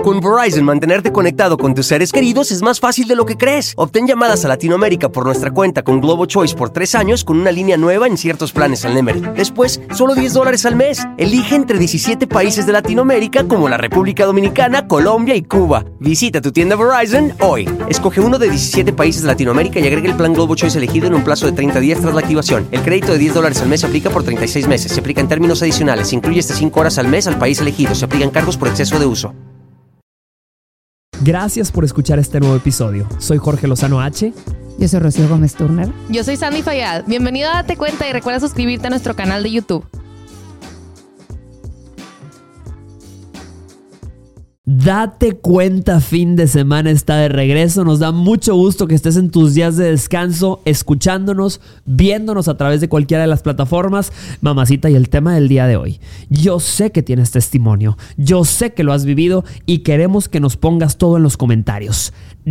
Con Verizon, mantenerte conectado con tus seres queridos es más fácil de lo que crees. Obtén llamadas a Latinoamérica por nuestra cuenta con Globo Choice por 3 años con una línea nueva en ciertos planes al Nemery. Después, solo $10 al mes. Elige entre 17 países de Latinoamérica como la República Dominicana, Colombia y Cuba. Visita tu tienda Verizon hoy. Escoge uno de 17 países de Latinoamérica y agrega el plan Globo Choice elegido en un plazo de 30 días tras la activación. El crédito de $10 al mes se aplica por 36 meses. Se aplica en términos adicionales. Se incluye hasta 5 horas al mes al país elegido. Se aplican cargos por exceso de uso. Gracias por escuchar este nuevo episodio. Soy Jorge Lozano H. Yo soy Rocío Gómez Turner. Yo soy Sandy Fayad. Bienvenido a Date Cuenta y recuerda suscribirte a nuestro canal de YouTube. Date Cuenta fin de semana está de regreso. Nos da mucho gusto que estés en tus días de descanso, escuchándonos, viéndonos a través de cualquiera de las plataformas. Mamacita, y el tema del día de hoy. Yo sé que tienes testimonio, yo sé que lo has vivido y queremos que nos pongas todo en los comentarios.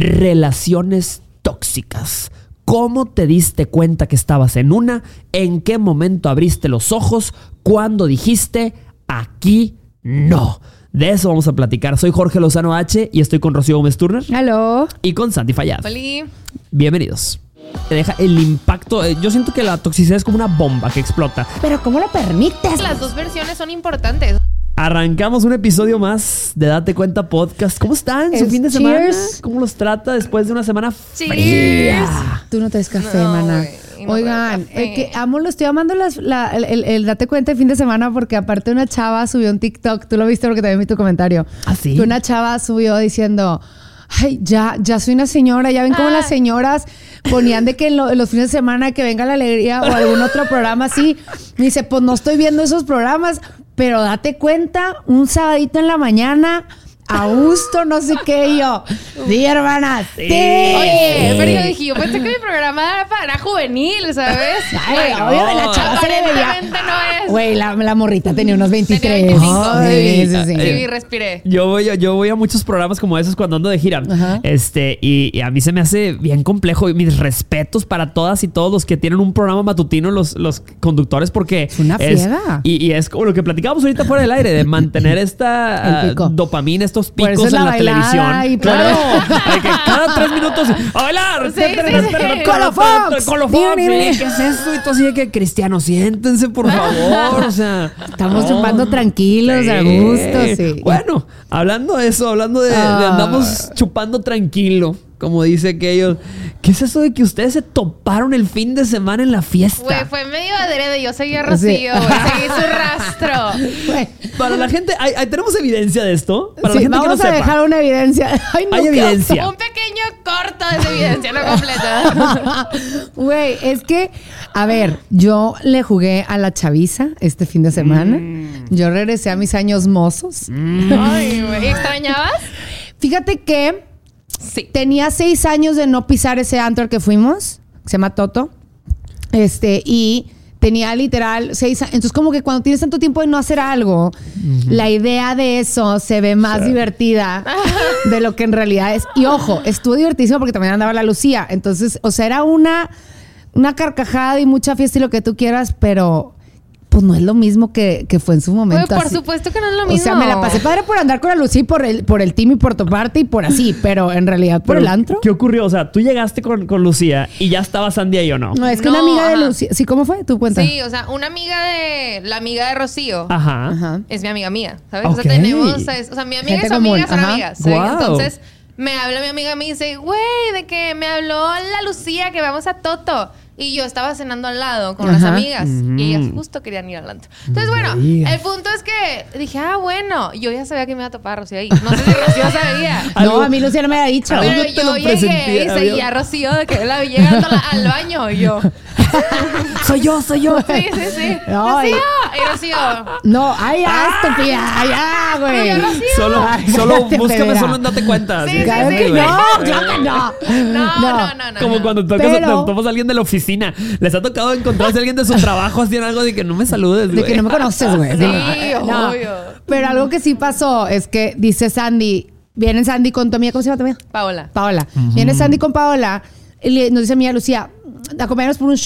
Relaciones tóxicas. ¿Cómo te diste cuenta que estabas en una? ¿En qué momento abriste los ojos? ¿Cuándo dijiste aquí no? De eso vamos a platicar. Soy Jorge Lozano H y estoy con Rocío Gómez Turner. Hello. Y con Sandy Fayad. Hola. Bienvenidos. Te deja el impacto. Yo siento que la toxicidad es como una bomba que explota. Pero ¿cómo lo permites? Las dos versiones son importantes. Arrancamos un episodio más de Date Cuenta Podcast. ¿Cómo están? ¿Su fin de semana? Cheers. ¿Cómo los trata después de una semana Cheers. fría? Tú no traes café, No, mana. güey, no Oigan, traigo café. que amo, lo estoy amando el Date Cuenta de fin de semana porque aparte una chava subió un TikTok. Tú lo viste porque también vi tu comentario. ¿Ah, sí? Que una chava subió diciendo... Ay, ya soy una señora. Ya ven cómo las señoras ponían de que en los fines de semana que venga la alegría o algún otro programa así. Me dice, pues no estoy viendo esos programas, pero date cuenta, un sabadito en la mañana, a gusto, no sé qué. Y yo, sí, hermana, sí. Oye, pero yo dije, yo pensé que mi programa era para juvenil, ¿sabes? Ay, obvio, la chava se le veía. Aparentemente no es. Güey, la morrita tenía unos 23. Tenía 25. Ay, sí. Sí, respiré. Yo voy a muchos programas como esos cuando ando de gira. Ajá. Y a mí se me hace bien complejo. Y mis respetos para todas y todos los que tienen un programa matutino, los conductores, porque Es una friega. Y es como lo que platicábamos ahorita fuera del aire, de mantener esta El pico. dopamina, estos Por eso picos es en la la bailada televisión. y Claro. Ay, que cada 3 minutos a bailar. Sí, sí. Colofox. Colofox. Dime. ¿Qué es esto? Y tú así de que, Cristiano, siéntense, por favor. O sea, Estamos chupando tranquilos, a gusto, sí. Bueno, hablando de eso, de andamos chupando tranquilo, como dice aquello. ¿Qué es eso de que ustedes se toparon el fin de semana en la fiesta? Güey, fue medio adrede. Yo seguí a Rocío, güey. Seguí su rastro. Güey. Para la gente, ¿tenemos evidencia de esto? Para Sí, la gente que no vamos a sepa. dejar una evidencia. Ay, no, Hay evidencia. Un pequeño corto de esa evidencia, no completa. Güey, es que, a ver, yo le jugué a la chaviza este fin de semana. Yo regresé a mis años mozos. Ay, güey. ¿Extrañabas? Fíjate que Sí. tenía 6 años de no pisar ese antro al que fuimos, que se llama Toto. Y tenía literal 6 años. Entonces, como que cuando tienes tanto tiempo de no hacer algo, la idea de eso se ve más divertida de lo que en realidad es. Y ojo, estuvo divertísimo porque también andaba la Lucía. Entonces, o sea, era una carcajada y mucha fiesta y lo que tú quieras, pero pues no es lo mismo que fue en su momento. Güey, por así. supuesto que no es lo mismo. O sea, me la pasé padre por andar con la Lucía y por el team y por toparte y por así, pero en realidad por Pero, el antro. ¿qué ocurrió? O sea, tú llegaste con Lucía y ya estaba Sandy ahí, ¿o no? No, es que No, una amiga de ajá. Lucía. Sí, ¿cómo fue? ¿Tu cuenta? Sí, o sea, la amiga de Rocío Ajá. Ajá. es mi amiga mía, ¿sabes? Ok. O sea, tenemos, o sea, mi amiga Gente y su amiga común, son ajá. amigas, ¿sabes? Guau. Entonces, me habla mi amiga y me dice, güey, de que me habló la Lucía que vamos a Toto. Y yo estaba cenando al lado con las Ajá. amigas. Y ellas justo querían ir al antro. Entonces, bueno, digas. el punto es que dije, bueno, yo ya sabía que me iba a topar a Rocío ahí. No sé si Rocío sabía. No, a mí Lucía no me había dicho. Algo Pero te lo yo llegué presentía, y seguía a Rocío de que la vi llegando al baño y yo. Soy yo. Sí. Ay. Rocío. Y Rocío. No, ay, ya, estúpida, ya, güey. Pero Rocío. Solo Cállate, búscame Pedra. solo en Date Cuenta. Sí, así. sí, Claro sí, que güey. no, claro que no. No. Como cuando te Pero- topas a alguien de la oficina. Les ha tocado encontrarse a alguien de su trabajo haciendo algo de que no me saludes, De güey. que no me conoces, güey. Sí, No. obvio. Pero algo que sí pasó es que dice Sandy, viene Sandy con tu amiga, ¿cómo se llama tu amiga? Paola. Viene Sandy con Paola y nos dice mi amiga Lucía, acompáñanos por un shot.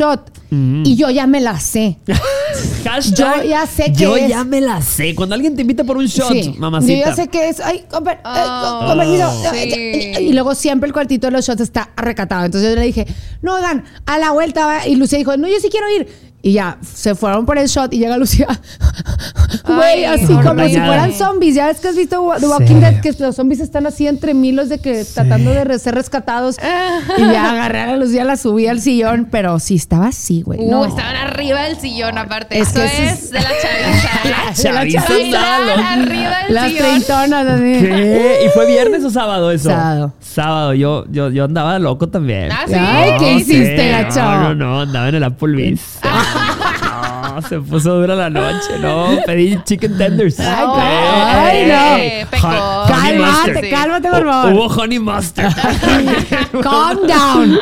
Y yo ya me la sé. Hashtag, Yo ya sé yo qué es. ya me la sé. Cuando alguien te invita por un shot, Sí. mamacita. Yo ya sé que es. Ay, con Oh, permiso. sí. Y luego siempre el cuartito de los shots está recatado. Entonces yo le dije, no, oigan, a la vuelta va. Y Lucía dijo, no, yo sí quiero ir. Y ya, se fueron por el shot y llega Lucía. Güey, Ay, así como si horrible. fueran zombies. Ya ves que has visto The Walking Sí. Dead, que los zombies están así entre milos de que tratando de ser rescatados. Y ya agarré a la Lucía, la subí al sillón, pero sí estaba así, güey. No. Estaban arriba del sillón, aparte. Es Eso que es de la chaviza. Chaviza estaba loca. Arriba del Las sillón. treintonas así. ¿Qué? ¿Y fue viernes o sábado eso? Sábado. Sábado. Yo andaba loco también. Ah, sí. Ay, ¿qué hiciste, Sí, gacho? No, andaba en el Applebee's. No, se puso dura la noche. No, pedí chicken tenders. Ay, no. Pecó. Honey Cálmate, mustard. cálmate, por favor. Hubo honey mustard. Calm down.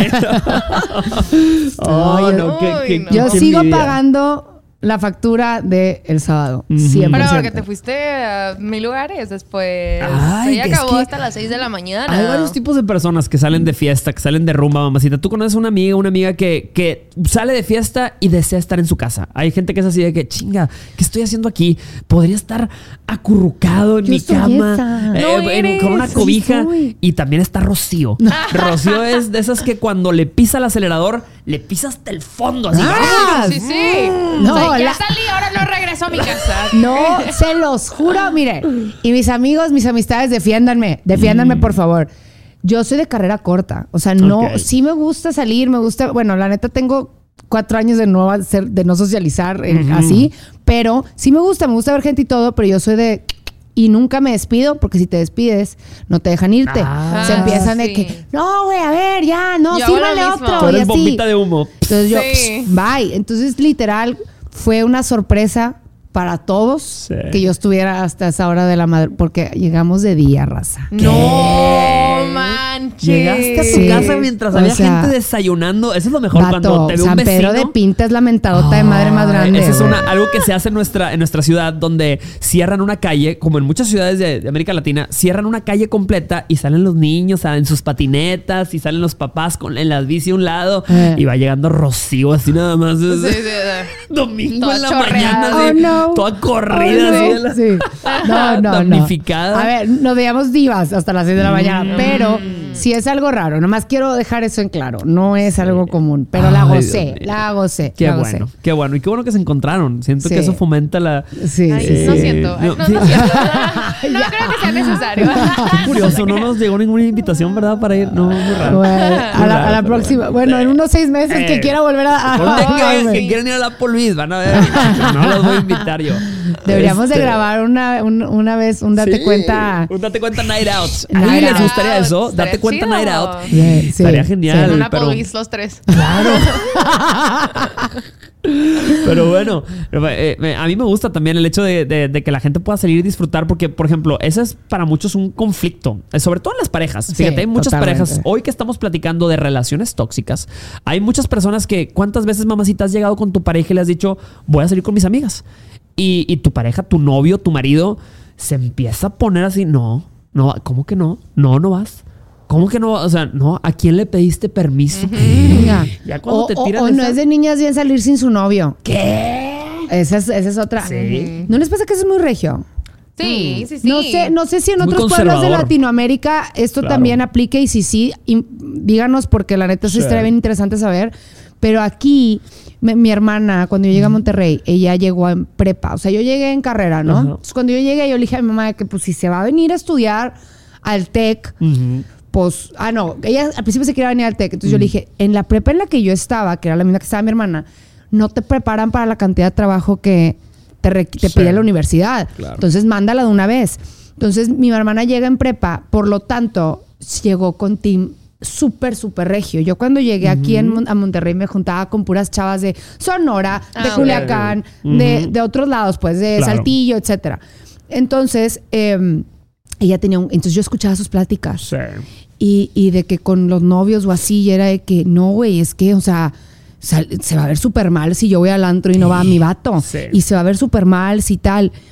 Oh, Ay, no, uy, qué, no. Yo qué sigo envidia. pagando la factura del sábado. 100%. Pero porque te fuiste a 1000 lugares después. Ay, Ya es acabó que hasta las 6 de la mañana. Hay varios tipos de personas que salen de fiesta, que salen de rumba, mamacita. Tú conoces una amiga que sale de fiesta y desea estar en su casa. Hay gente que es así de que, chinga, ¿qué estoy haciendo aquí? Podría estar acurrucado en Yo mi soy cama, esa. No eres. con una Sí cobija. soy. Y también está Rocío. Rocío es de esas que cuando le pisa el acelerador, le pisa hasta el fondo. Así. Ah, Sí, sí. No, O sea, ya la- salí, ahora no regreso a mi casa. No, se los juro, mire. Y mis amigos, mis amistades, defiéndanme por favor. Yo soy de carrera corta. O sea, no, Ok. sí me gusta salir, me gusta. Bueno, la neta tengo 4 años de no socializar así, pero sí me gusta ver gente y todo, pero yo soy de. Y nunca me despido, porque si te despides, no te dejan irte. Ah, Se empiezan de sí. que, no, güey, a ver, ya, no, Yo hago lo sírvale mismo. otro. Tú Y eres así. bombita de humo. Entonces yo, Sí. bye. Entonces, literal, fue una sorpresa para todos Sí. que yo estuviera hasta esa hora de la madre, porque llegamos de día, raza. No manches. Llegaste a tu Sí. casa mientras O había sea, gente desayunando. Eso es lo mejor Vato, cuando te ve un San vecino. Pedro de Pinta es la mentadota de madre más grande. Esa es güey. algo que se hace en nuestra ciudad, donde cierran una calle, como en muchas ciudades de América Latina, cierran una calle completa y salen los niños en sus patinetas y salen los papás en las bici a un lado y va llegando Rocío así nada más. Sí, sí, sí. Domingo Toda en la chorreada. mañana, Oh, así, no. toda corrida. Oh, así no. de la- Sí. No. Damnificada. A ver, nos veíamos divas hasta las 6 de la mañana, pero sí es algo raro. Nomás quiero dejar eso en claro. No es algo común, pero la Ay, gocé, Dios mío. la gocé. Qué la bueno, gocé. qué bueno. Y qué bueno que se encontraron. Siento Sí. que eso fomenta la... Sí, Ay, sí, no sí. siento. Ay, No, no, sí. no siento. No creo que sea necesario. Qué curioso, no nos llegó ninguna invitación, ¿verdad? Para ir. No, muy raro. Bueno, a la próxima. Bueno, en unos 6 meses que quiera volver a Ponte verme. que quieren ir a la Luis, van a ver. No los voy a invitar yo. Deberíamos de Este, grabar una vez un Date sí, Cuenta. un Date Cuenta Night Out. ¿A Night alguien les Out. gustaría eso? Estaría Date Cuenta chido. Night Out. Sí, Estaría genial. En una pero- police los tres. Pero bueno, a mí me gusta también el hecho de que la gente pueda salir y disfrutar, porque, por ejemplo, ese es para muchos un conflicto, sobre todo en las parejas. Sí, Fíjate, hay muchas totalmente. parejas, hoy que estamos platicando de relaciones tóxicas, hay muchas personas que, ¿cuántas veces, mamacita, has llegado con tu pareja y le has dicho, voy a salir con mis amigas? Y tu pareja, tu novio, tu marido, se empieza a poner así, no, ¿cómo que no? No vas. ¿Cómo que no? O sea, no, ¿a quién le pediste permiso? Venga. Ya cuando te tiran o no esa- es de niñas bien salir sin su novio. ¿Qué? Esa es otra. Sí. ¿No les pasa que eso es muy regio? Sí, sí, sí. No sé si en Muy otros pueblos de conservador. Latinoamérica esto Claro. también aplique, y si sí, díganos, porque la neta Sí. estaría bien interesante saber. Pero aquí, mi hermana, cuando yo llegué a Monterrey, ella llegó en prepa. O sea, yo llegué en carrera, ¿no? Ajá. Entonces, cuando yo llegué, yo le dije a mi mamá que pues si se va a venir a estudiar al TEC, Ujú. pues, no, ella al principio se quería venir al TEC. Entonces yo le dije, en la prepa en la que yo estaba, que era la misma que estaba mi hermana, no te preparan para la cantidad de trabajo que te Sí. pide la universidad. Claro. Entonces mándala de una vez. Entonces mi hermana llega en prepa, por lo tanto, llegó con team súper regio. Yo cuando llegué aquí a Monterrey me juntaba con puras chavas de Sonora, de Ah, Culiacán, ok. de otros lados, pues, de Claro. Saltillo, etcétera. Entonces, ella tenía entonces yo escuchaba sus pláticas. Sí. Y de que con los novios o así, y era de que no, güey, es que, o sea, se va a ver súper mal si yo voy al antro y no va mi vato. Sí. Y se va a ver súper mal si tal.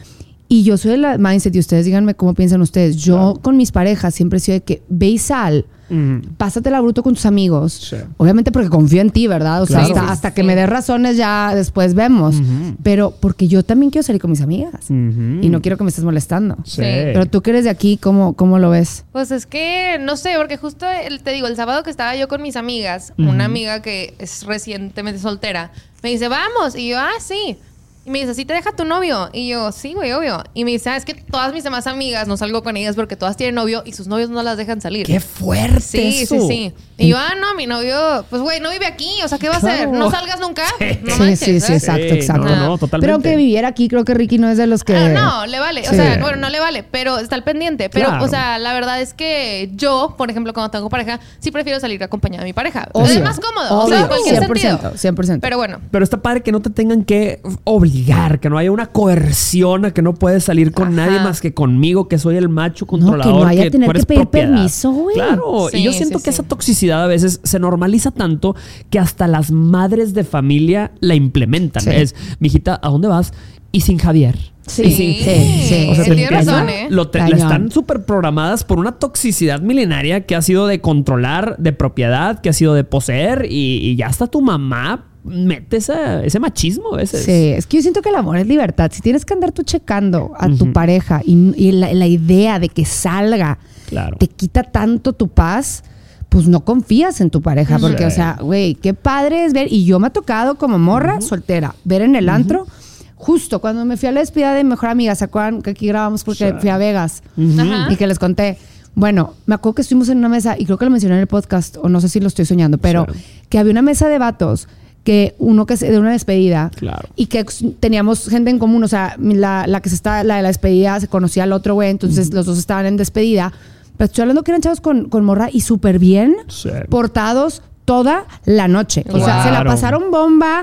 Y yo soy de la mindset, y ustedes díganme cómo piensan ustedes. Yo con mis parejas siempre he sido de que ve y sal, pásatela bruto con tus amigos. Sí. Obviamente porque confío en ti, ¿verdad? O sea, Claro. hasta que me des razones ya después vemos. Pero porque yo también quiero salir con mis amigas. Y no quiero que me estés molestando. Sí. Pero tú que eres de aquí, ¿cómo lo ves? Pues es que, no sé, porque justo, te digo, el sábado que estaba yo con mis amigas, una amiga que es recientemente soltera, me dice, vamos. Y yo, sí. Y me dice, ¿sí te deja tu novio? Y yo, sí, güey, obvio. Y me dice, es que todas mis demás amigas, no salgo con ellas porque todas tienen novio y sus novios no las dejan salir. ¡Qué fuerte Sí, eso! sí. Y yo, no, mi novio, pues güey, no vive aquí. O sea, ¿qué va a hacer? ¿No salgas nunca? No Sí, manches, sí, ¿sabes? exacto. No, totalmente. Pero aunque viviera aquí, creo que Ricky no es de los que... No, le vale. O Sí. sea, bueno, no le vale, pero está al pendiente. Pero, Claro. o sea, la verdad es que yo, por ejemplo, cuando tengo pareja, sí prefiero salir acompañada de mi pareja. Obvio. Es más cómodo. O sea, en cualquier 100%, sentido. 100%. Pero bueno. Pero está padre que no te tengan que obligar, que no haya una coerción a que no puedes salir con nadie más que conmigo, que soy el macho controlador. que no haya tú tener eres que pedir propiedad. permiso, güey. Claro, Sí, y yo siento sí, que sí. esa toxicidad a veces se normaliza tanto que hasta las madres de familia la implementan. Sí. Es, mijita, ¿a dónde vas? Y sin Javier. Sí, Y sin- sí. O sea, Sí, tienes la- razón, ¿eh? la Cañón. están súper programadas por una toxicidad milenaria que ha sido de controlar, de propiedad, que ha sido de poseer y ya hasta tu mamá mete ese machismo a veces. Sí, es que yo siento que el amor es libertad. Si tienes que andar tú checando a tu pareja y la idea de que salga Claro. te quita tanto tu paz, pues no confías en tu pareja. Porque, Sí. o sea, güey, qué padre es ver. Y yo me ha tocado como morra soltera ver en el antro. Justo cuando me fui a la despedida de mi mejor amiga, ¿se acuerdan que aquí grabamos porque fui a Vegas? Ajá. Y que les conté. Bueno, me acuerdo que estuvimos en una mesa, y creo que lo mencioné en el podcast, o no sé si lo estoy soñando, pero Sí. que había una mesa de vatos, que uno que de una despedida, Claro. y que teníamos gente en común, o sea, la de la despedida se conocía al otro güey, entonces los dos estaban en despedida. Pero estoy hablando que eran chavos con morra y súper bien Sí. portados toda la noche. O sea, se la Claro. pasaron bomba,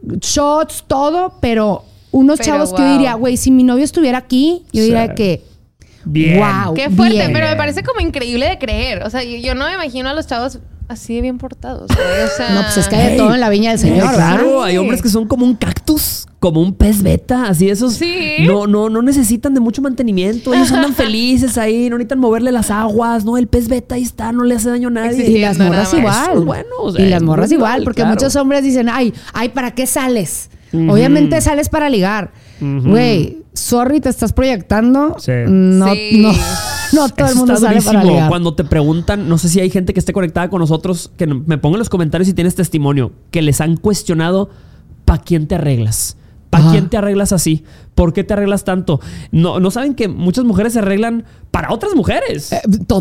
shots, todo, pero unos Pero, chavos que yo wow. diría, güey, si mi novio estuviera aquí, yo Sí. diría que Bien. wow. Qué fuerte, bien. pero me parece como increíble de creer. O sea, yo no me imagino a los chavos así de bien portados. Güey. O sea, No, pues es que hay de Hey. todo en la viña del Señor, Claro, ¿verdad? hay hombres que son como un cactus, como un pez beta, así esos. Sí. No necesitan de mucho mantenimiento. Ellos andan felices ahí, no necesitan moverle las aguas, no, el pez beta ahí está, no le hace daño a nadie. Y las Nada morras más. igual. Eso es bueno, o sea, y las morras muy igual, igual, porque claro. muchos hombres dicen, ay, ¿para qué sales? Obviamente sales para ligar. Güey, sorry, te estás proyectando. Sí. No, Sí. no todo el Eso mundo está sale para durísimo. ligar. Cuando te preguntan, no sé si hay gente que esté conectada con nosotros, que me ponga en los comentarios si tienes testimonio, que les han cuestionado, ¿para quién te arreglas? ¿Para Ajá. quién te arreglas así? ¿Por qué te arreglas tanto? No saben que muchas mujeres se arreglan para otras mujeres.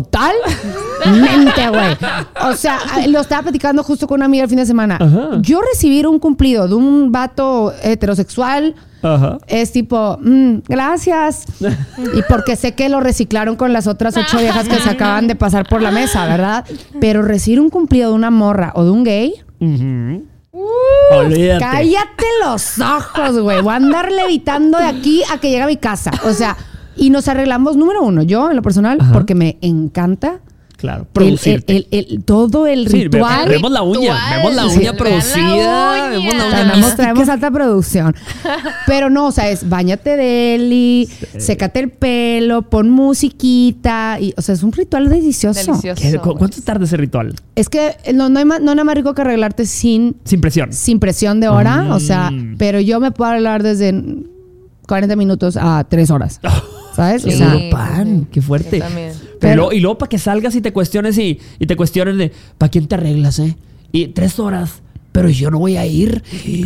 Totalmente, güey. O sea, lo estaba platicando justo con una amiga el fin de semana. Ajá. Yo recibir un cumplido de un vato heterosexual Ajá. es tipo, gracias. Y porque sé que lo reciclaron con las otras 8 viejas que se acaban de pasar por la mesa, ¿verdad? Pero recibir un cumplido de una morra o de un gay, Ujú. Olvídate. cállate los ojos, güey. Voy a andar levitando de aquí a que llegue a mi casa. O sea, y nos arreglamos, número uno, yo en lo personal, Ajá. porque me encanta Claro, producirte. todo el Sí, ritual. vemos la uña, Ritual. vemos la Sí, uña vean producida, la uña. vemos la uña Traemos, mística. traemos alta producción. Pero no, o sea, es bañate de Eli, sécate el pelo, pon musiquita. Y, o sea, es un ritual delicioso. Delicioso. ¿Cuánto tarda ese ritual? Es que no hay nada más rico que arreglarte sin Sin presión. presión de hora. O sea, Mm. pero yo me puedo arreglar desde 40 minutos a 3 horas. ¿Sabes? O Sí. sea, Pan, qué fuerte. Yo también. Pero- Y luego para que salgas y te cuestiones y te cuestiones de ¿para quién te arreglas, Y 3 horas, pero yo no voy a ir.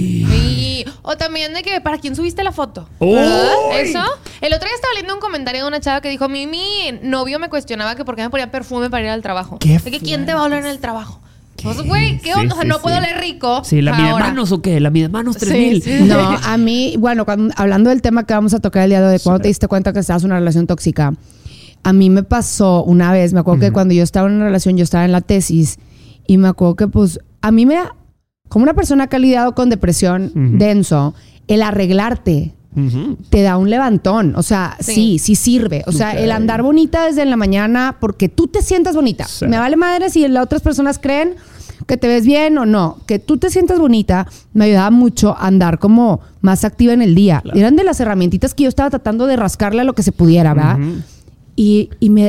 O también de que, ¿para quién subiste la foto? ¡Uy! ¿Verdad? Eso. El otro día estaba leyendo un comentario de una chava que dijo, mi novio me cuestionaba que por qué me ponía perfume para ir al trabajo. ¡Qué De que quién te va a oler en el trabajo. Pues, güey, ¿qué Sí, onda? O sea, sí, no sí. puedo oler rico. Sí, la mide ahora. manos o qué, la mide manos 3000. Sí, sí. no, a mí, bueno, hablando del tema que vamos a tocar el día de hoy, cuando te diste cuenta que estabas en una relación tóxica, a mí me pasó una vez, me acuerdo que cuando yo estaba en una relación, yo estaba en la tesis, y me acuerdo que pues a mí como una persona que ha lidiado con depresión denso, el arreglarte Ujú. te da un levantón. O sea, sí sirve. O sea, Ok. el andar bonita desde la mañana porque tú te sientas bonita. Sí. Me vale madre si las otras personas creen que te ves bien o no, que tú te sientas bonita, me ayudaba mucho a andar como más activa en el día. Claro. Eran de las herramientitas que yo estaba tratando de rascarle a lo que se pudiera, ¿verdad? Y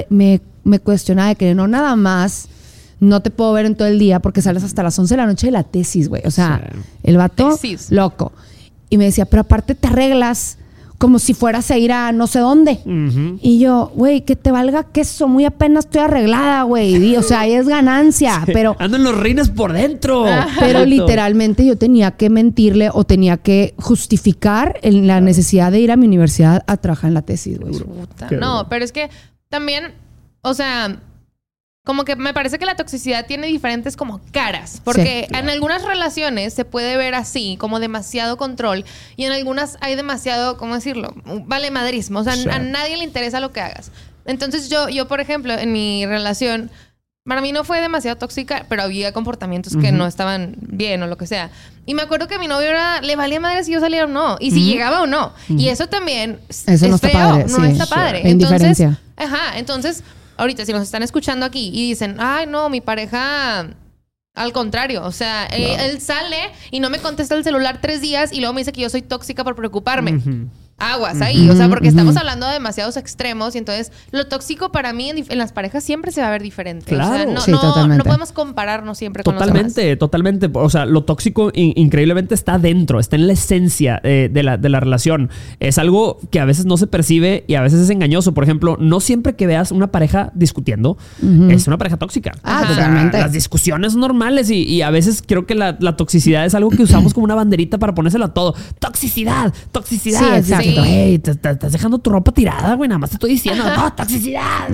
me cuestionaba de que no nada más no te puedo ver en todo el día porque sales hasta las 11 de la noche de la tesis, güey. O sea, el vato loco. Y me decía, pero aparte te arreglas como si fueras a ir a no sé dónde. Y yo, güey, que te valga queso, muy apenas estoy arreglada, güey. O sea, ahí es ganancia, pero... Ando en los rines por dentro. Pero literalmente yo tenía que mentirle o tenía que justificar la necesidad de ir a mi universidad a trabajar en la tesis, güey. No, pero es que también, o sea... Como que me parece que la toxicidad tiene diferentes como caras. Porque en algunas relaciones se puede ver así, como demasiado control. Y en algunas hay demasiado, ¿cómo decirlo? Valemadrismo. O sea, a nadie le interesa lo que hagas. Entonces yo, por ejemplo, en mi relación, para mí no fue demasiado tóxica, pero había comportamientos que no estaban bien o lo que sea. Y me acuerdo que a mi novio le valía madre si yo salía o no. Y si llegaba o no. Y eso también es no está feo. Padre. No está padre. Indiferencia. Entonces... Ahorita, si nos están escuchando aquí y dicen, ay, no, mi pareja, al contrario, o sea, él sale y no me contesta el celular 3 días y luego me dice que yo soy tóxica por preocuparme. Aguas ahí, o sea, porque estamos hablando de demasiados extremos y entonces lo tóxico para mí en las parejas siempre se va a ver diferente. Claro. O sea, no podemos compararnos siempre con los demás. Totalmente. O sea, lo tóxico increíblemente está dentro, está en la esencia de la relación. Es algo que a veces no se percibe y a veces es engañoso. Por ejemplo, no siempre que veas una pareja discutiendo es una pareja tóxica. Totalmente. Las discusiones son normales y a veces creo que la toxicidad es algo que usamos como una banderita para ponérselo a todo. Toxicidad. Sí, exacto. Hey, te estás dejando tu ropa tirada, güey. Nada más te estoy diciendo, no, toxicidad.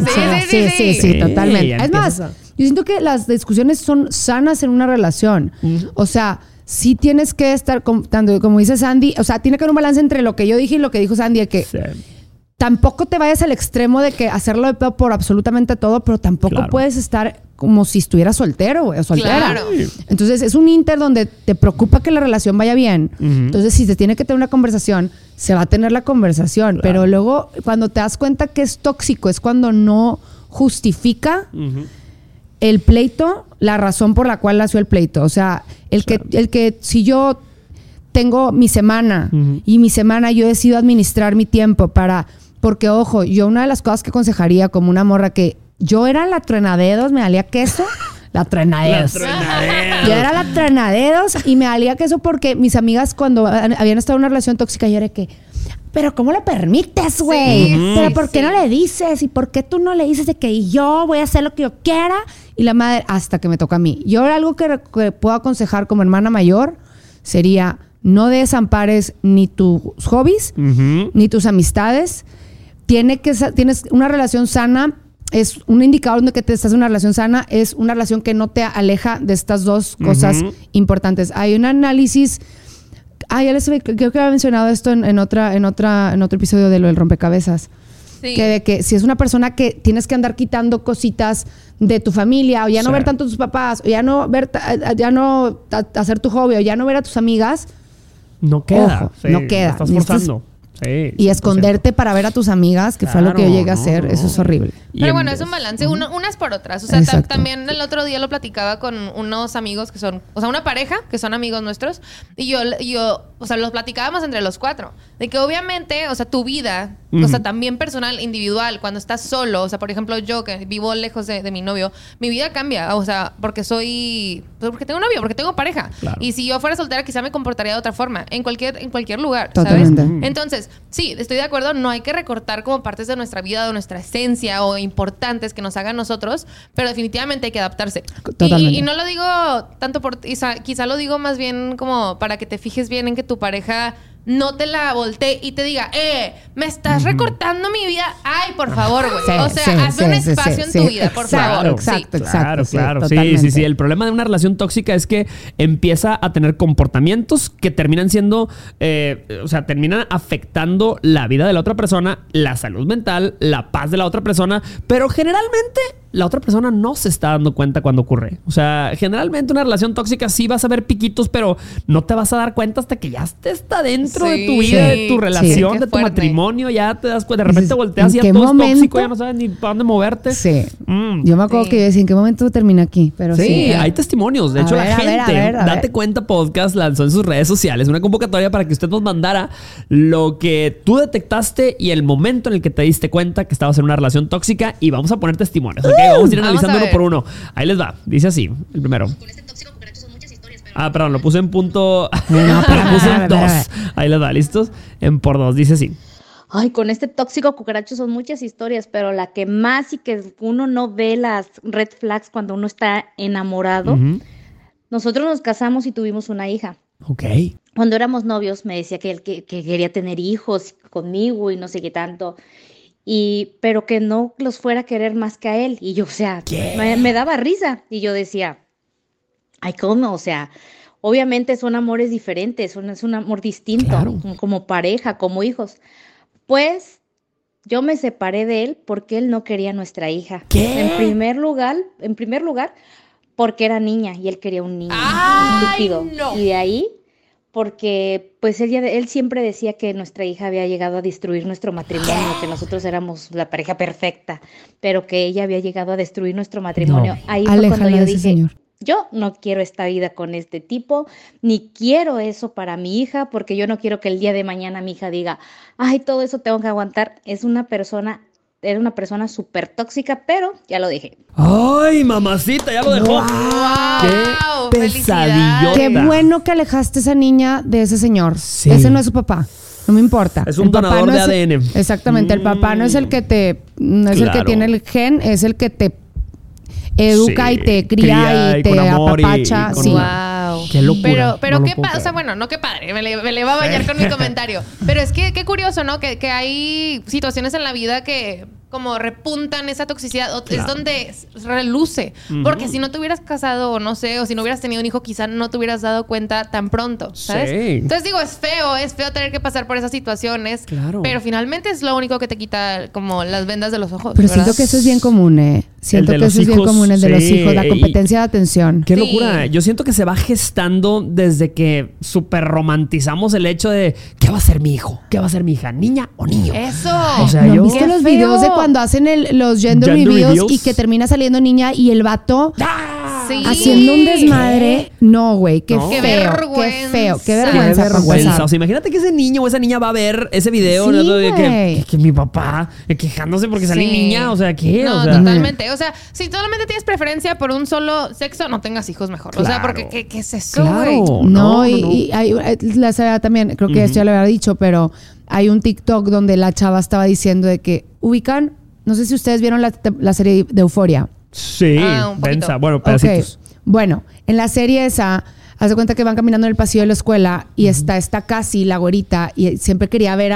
Sí, totalmente. Es más, yo siento que las discusiones son sanas en una relación. O sea, sí tienes que estar, tanto como dice Sandy, o sea, tiene que haber un balance entre lo que yo dije y lo que dijo Sandy, de que tampoco te vayas al extremo de que hacerlo de pedo por absolutamente todo, pero tampoco puedes estar como si estuvieras soltero, güey, o soltera. Claro. Entonces, es un inter donde te preocupa que la relación vaya bien. Entonces, si se tiene que tener una conversación, se va a tener la conversación. Claro. Pero luego, cuando te das cuenta que es tóxico, es cuando no justifica el pleito, la razón por la cual nació el pleito. O sea, el que si yo tengo mi semana y mi semana yo decido administrar mi tiempo porque, ojo, yo una de las cosas que aconsejaría como una morra que yo era la truenadedos, me valía queso. La truenadedos. Yo era la truenadedos y me valía queso porque mis amigas cuando habían estado en una relación tóxica, yo era que, pero ¿cómo lo permites, güey? ¿Pero por qué no le dices? ¿Y por qué tú no le dices de que yo voy a hacer lo que yo quiera? Y la madre, hasta que me toca a mí. Yo algo que puedo aconsejar como hermana mayor sería no desampares ni tus hobbies, ni tus amistades. Tienes una relación sana. Es un indicador de que te estás en una relación sana, es una relación que no te aleja de estas dos cosas importantes. Hay un análisis, creo que había mencionado esto en otro episodio de lo del rompecabezas. Sí. Que de que si es una persona que tienes que andar quitando cositas de tu familia, o ya no ver tanto a tus papás, o ya no hacer tu hobby, o ya no ver a tus amigas, no queda. Ojo, no queda. Estás forzando. Y esconderte para ver a tus amigas, que fue lo que yo llegué a hacer, eso es horrible. Pero bueno, es un balance, unas por otras. O sea, también el otro día lo platicaba con unos amigos que son, o sea, una pareja que son amigos nuestros, y yo, o sea, los platicábamos entre los 4. De que obviamente, o sea, tu vida, o sea, también personal, individual, cuando estás solo, o sea, por ejemplo, yo que vivo lejos de mi novio, mi vida cambia, o sea, porque tengo novio, porque tengo pareja. Claro. Y si yo fuera soltera, quizá me comportaría de otra forma, en cualquier lugar, Totalmente. ¿sabes? Entonces, sí, estoy de acuerdo, no hay que recortar como partes de nuestra vida, de nuestra esencia o importantes que nos hagan nosotros, pero definitivamente hay que adaptarse. Y no lo digo tanto quizá lo digo más bien como para que te fijes bien en que tu pareja no te la voltee y te diga, me estás recortando mi vida. Ay, por favor, güey. O sea, haz un espacio en tu vida, por favor. Exacto. Claro. Sí. El problema de una relación tóxica es que empieza a tener comportamientos que terminan siendo, terminan afectando la vida de la otra persona, la salud mental, la paz de la otra persona, pero generalmente la otra persona no se está dando cuenta cuando ocurre. O sea, generalmente una relación tóxica sí vas a ver piquitos, pero no te vas a dar cuenta hasta que ya está dentro de tu vida, de tu relación, de tu matrimonio. Ya te das cuenta. De repente volteas y ya todo es tóxico, ya no sabes ni para dónde moverte. Sí. Yo me acuerdo que yo decía, ¿en qué momento termina aquí? Pero sí, hay testimonios. De hecho, la gente, Date Cuenta Podcast lanzó en sus redes sociales una convocatoria para que usted nos mandara lo que tú detectaste y el momento en el que te diste cuenta que estabas en una relación tóxica, y vamos a poner testimonios. ¿Ok? Vamos a ir analizando uno por uno. Ahí les va. Dice así, el primero. Con este tóxico cucaracho son muchas historias, pero... perdón, lo puse en punto... lo puse en 2. Ahí les va, ¿listos? En por 2, dice así. Ay, con este tóxico cucaracho son muchas historias, pero la que más y que uno no ve las red flags cuando uno está enamorado. Nosotros nos casamos y tuvimos una hija. Ok. Cuando éramos novios me decía que él que quería tener hijos conmigo y no sé qué tanto. Pero que no los fuera a querer más que a él. Y yo, o sea, me daba risa. Y yo decía, ay, ¿cómo? O sea, obviamente son amores diferentes, es un amor distinto, claro, como pareja, como hijos. Pues yo me separé de él porque él no quería a nuestra hija. ¿Qué? En primer lugar, porque era niña y él quería un niño. Estúpido. No. Y de ahí, porque pues él siempre decía que nuestra hija había llegado a destruir nuestro matrimonio, que nosotros éramos la pareja perfecta, pero que ella había llegado a destruir nuestro matrimonio. No. Ahí fue cuando yo dije, señor, yo no quiero esta vida con este tipo, ni quiero eso para mi hija, porque yo no quiero que el día de mañana mi hija diga, ay, todo eso tengo que aguantar. Era una persona súper tóxica, pero ya lo dejé. ¡Ay, mamacita! ¡Ya lo dejó! ¡Wow! ¡Qué pesadillota! Qué bueno que alejaste a esa niña de ese señor. Sí. Ese no es su papá. No me importa. Es un donador no de ADN. Exactamente. El papá no es el que el que tiene el gen, es el que te educa y te cría y te apapacha. Sí. Wow. Qué locura. Pero no qué padre, o sea, bueno, no qué padre, me le va a bañar con mi comentario. Pero es que qué curioso, ¿no? Que hay situaciones en la vida que como repuntan esa toxicidad, claro, es donde reluce. Porque si no te hubieras casado, o no sé, o si no hubieras tenido un hijo, quizá no te hubieras dado cuenta tan pronto, ¿sabes? Sí. Entonces digo, es feo tener que pasar por esas situaciones. Claro. Pero finalmente es lo único que te quita como las vendas de los ojos. Pero ¿verdad? Siento que eso es bien común, ¿eh? Siento que eso es bien común, el de los hijos, la competencia de atención. Qué locura. Yo siento que se va gestando desde que súper romantizamos el hecho de ¿qué va a ser mi hijo? ¿Qué va a ser mi hija? ¿Niña o niño? Eso. O sea, ¿no viste los videos de cuando hacen los gender reveals y que termina saliendo niña y el vato haciendo un desmadre? No, güey, qué feo. Qué vergüenza. O sea, imagínate que ese niño o esa niña va a ver ese video, ¿no? De que mi papá quejándose porque salí niña, o sea, ¿qué? No, o sea, totalmente. O sea, si solamente tienes preferencia por un solo sexo, no tengas hijos mejor. Claro. O sea, porque ¿qué es eso, güey? Claro. No, y hay la Sara también, creo que esto ya lo había dicho, pero hay un TikTok donde la chava estaba diciendo de que ubican, no sé si ustedes vieron la serie de Euphoria. Sí, densa. Bueno, pedacitos. Okay. Bueno, en la serie esa, haz de cuenta que van caminando en el pasillo de la escuela y está Cassie, la güerita, y siempre quería ver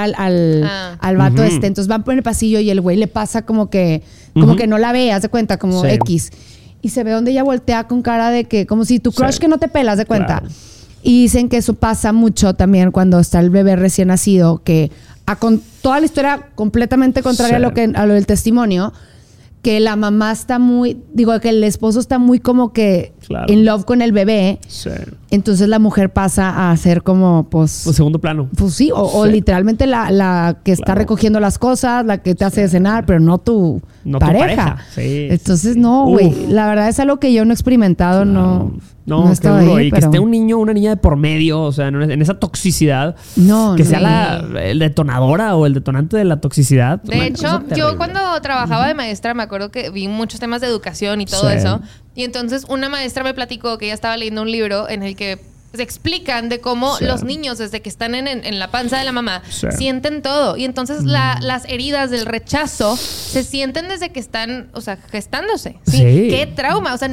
al vato Entonces van por el pasillo y el güey le pasa como que no la ve, haz de cuenta, como X. Y se ve donde ella voltea con cara de que, como si tu crush que no te pelas, de cuenta. Claro. Y dicen que eso pasa mucho también cuando está el bebé recién nacido, que con toda la historia completamente contraria a lo del testimonio, que la mamá está que el esposo está muy como que in love con el bebé. Sí. Entonces la mujer pasa a ser como, pues segundo plano. Pues sí, o literalmente la que está recogiendo las cosas, la que te hace cenar, pero no tu pareja. Sí, entonces, no, güey. La verdad es algo que yo no he experimentado, no qué duro. Y que esté un niño o una niña de por medio, o sea, en esa toxicidad. Que sea el detonadora o el detonante de la toxicidad. De hecho, yo cuando trabajaba de maestra me acuerdo que vi muchos temas de educación y todo eso. Y entonces una maestra me platicó que ella estaba leyendo un libro en el que se explican de cómo los niños desde que están en la panza de la mamá sienten todo. Y entonces las heridas del rechazo se sienten desde que están, o sea, gestándose. ¿Sí? Qué trauma. O sea,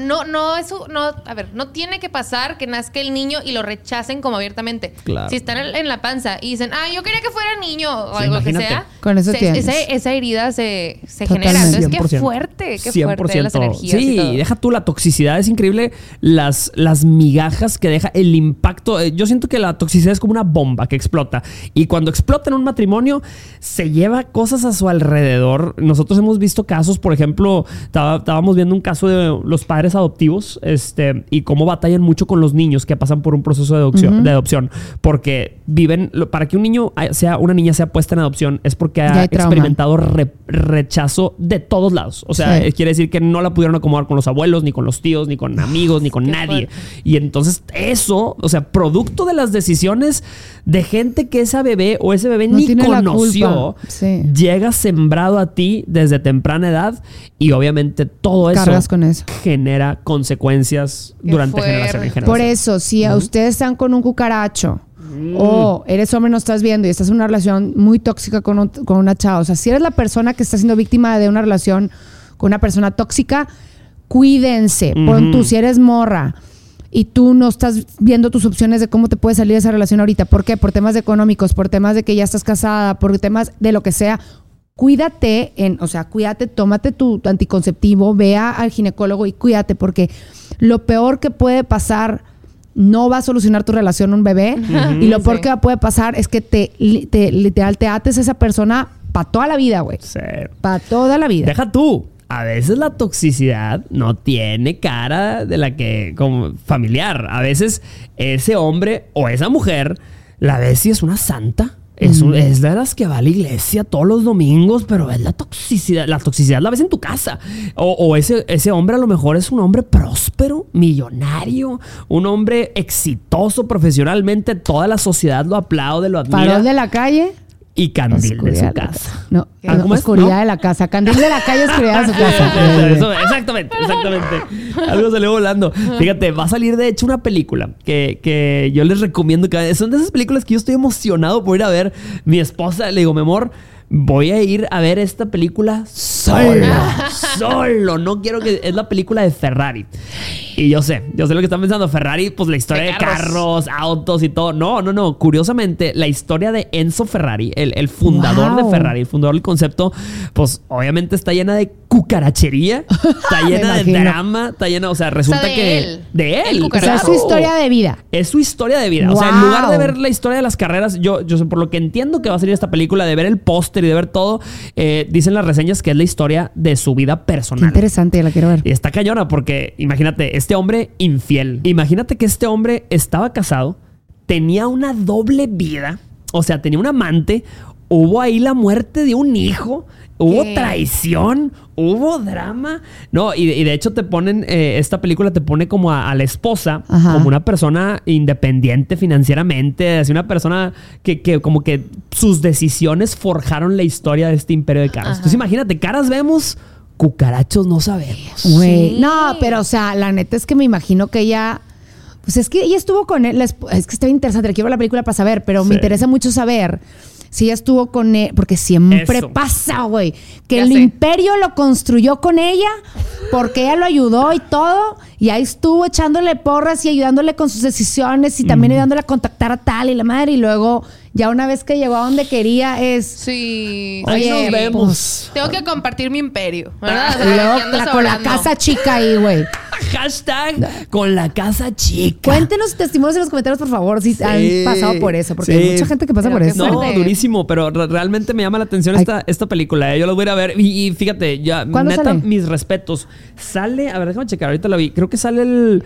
no tiene que pasar que nazca el niño y lo rechacen como abiertamente. Claro. Si están en la panza y dicen, yo quería que fuera niño o algo que sea, con eso esa herida se genera. Entonces, 100%. Qué fuerte las energías. Sí, y deja tú la toxicidad. Es increíble las migajas que deja el impacto. Yo siento que la toxicidad es como una bomba que explota. Y cuando explota en un matrimonio, se lleva cosas a su alrededor. Nosotros hemos visto casos, por ejemplo, estábamos viendo un caso de los padres adoptivos y cómo batallan mucho con los niños que pasan por un proceso de adopción. Porque para que una niña sea puesta en adopción es porque ha experimentado rechazo de todos lados. O sea, quiere decir que no la pudieron acomodar con los abuelos, ni con los tíos, ni con amigos, ni con nadie. Y entonces eso, o sea, producto de las decisiones de gente que esa bebé o ese bebé ni conoció, llega sembrado a ti desde temprana edad y obviamente todo eso genera consecuencias durante generación en generación. Por eso, si a ustedes están con un cucaracho o eres hombre, no estás viendo y estás en una relación muy tóxica con una chava, o sea, si eres la persona que está siendo víctima de una relación con una persona tóxica, cuídense. Pon tú, si eres morra y tú no estás viendo tus opciones de cómo te puedes salir de esa relación ahorita. ¿Por qué? Por temas económicos, por temas de que ya estás casada, por temas de lo que sea. Cuídate, tómate tu anticonceptivo, ve al ginecólogo y cuídate, porque lo peor que puede pasar no va a solucionar tu relación un bebé y lo peor que puede pasar es que literal te ates a esa persona para toda la vida, güey. Sí. Para toda la vida. Deja tú. A veces la toxicidad no tiene cara de la que como familiar. A veces ese hombre o esa mujer la ves y es una santa. Es de las que va a la iglesia todos los domingos, pero es la toxicidad. La toxicidad la ves en tu casa. O ese hombre a lo mejor es un hombre próspero, millonario, un hombre exitoso profesionalmente. Toda la sociedad lo aplaude, lo admira. Farol de la calle. Y candil de su casa. No, oscuridad de la casa. Candil de la calle, oscuridad de su casa. Exactamente. Algo salió volando. Fíjate, va a salir de hecho una película que yo les recomiendo. Son de esas películas que yo estoy emocionado por ir a ver. Mi esposa, le digo, mi amor, voy a ir a ver esta película solo. No quiero que... Es la película de Ferrari. Y yo sé lo que están pensando. Ferrari, pues la historia de carros, autos y todo. No. Curiosamente, la historia de Enzo Ferrari, el fundador de Ferrari, el fundador del concepto, pues obviamente está llena de cucarachería, está llena de drama, está llena, o sea, resulta de él. O sea, es su historia de vida. Es su historia de vida. Wow. O sea, en lugar de ver la historia de las carreras, yo sé, por lo que entiendo que va a salir esta película, de ver el póster y de ver todo, dicen las reseñas que es la historia de su vida personal. Qué interesante, la quiero ver. Y está cañona porque, imagínate, este hombre infiel. Imagínate que este hombre estaba casado, tenía una doble vida, o sea, tenía un amante, hubo ahí la muerte de un hijo, hubo traición, hubo drama. No, y de hecho te ponen, esta película te pone como a la esposa, como una persona independiente financieramente, así una persona que como que sus decisiones forjaron la historia de este imperio de caras. Entonces imagínate, caras vemos, cucarachos no sabemos. Güey. Sí. No, pero o sea, la neta es que me imagino que ella... Pues es que ella estuvo con él. Es que está interesante. Le quiero ver la película para saber, pero me interesa mucho saber si ella estuvo con él. Porque siempre pasa, güey. Que el imperio lo construyó con ella porque ella lo ayudó y todo. Y ahí estuvo echándole porras y ayudándole con sus decisiones y también ayudándole a contactar a tal y la madre. Y luego, ya una vez que llegó a donde quería, Sí. Ahí nos vemos. Tengo que compartir mi imperio, ¿verdad? Y luego con la casa chica ahí, güey. Hashtag con la casa chica. Cuéntenos testimonios en los comentarios, por favor, si han pasado por eso. Porque hay mucha gente que pasa por eso. No, durísimo, pero realmente me llama la atención esta película. Yo la voy a ir a ver. Y fíjate, ya, neta, sale? Mis respetos. Sale, a ver, déjame checar, ahorita la vi. Creo que sale el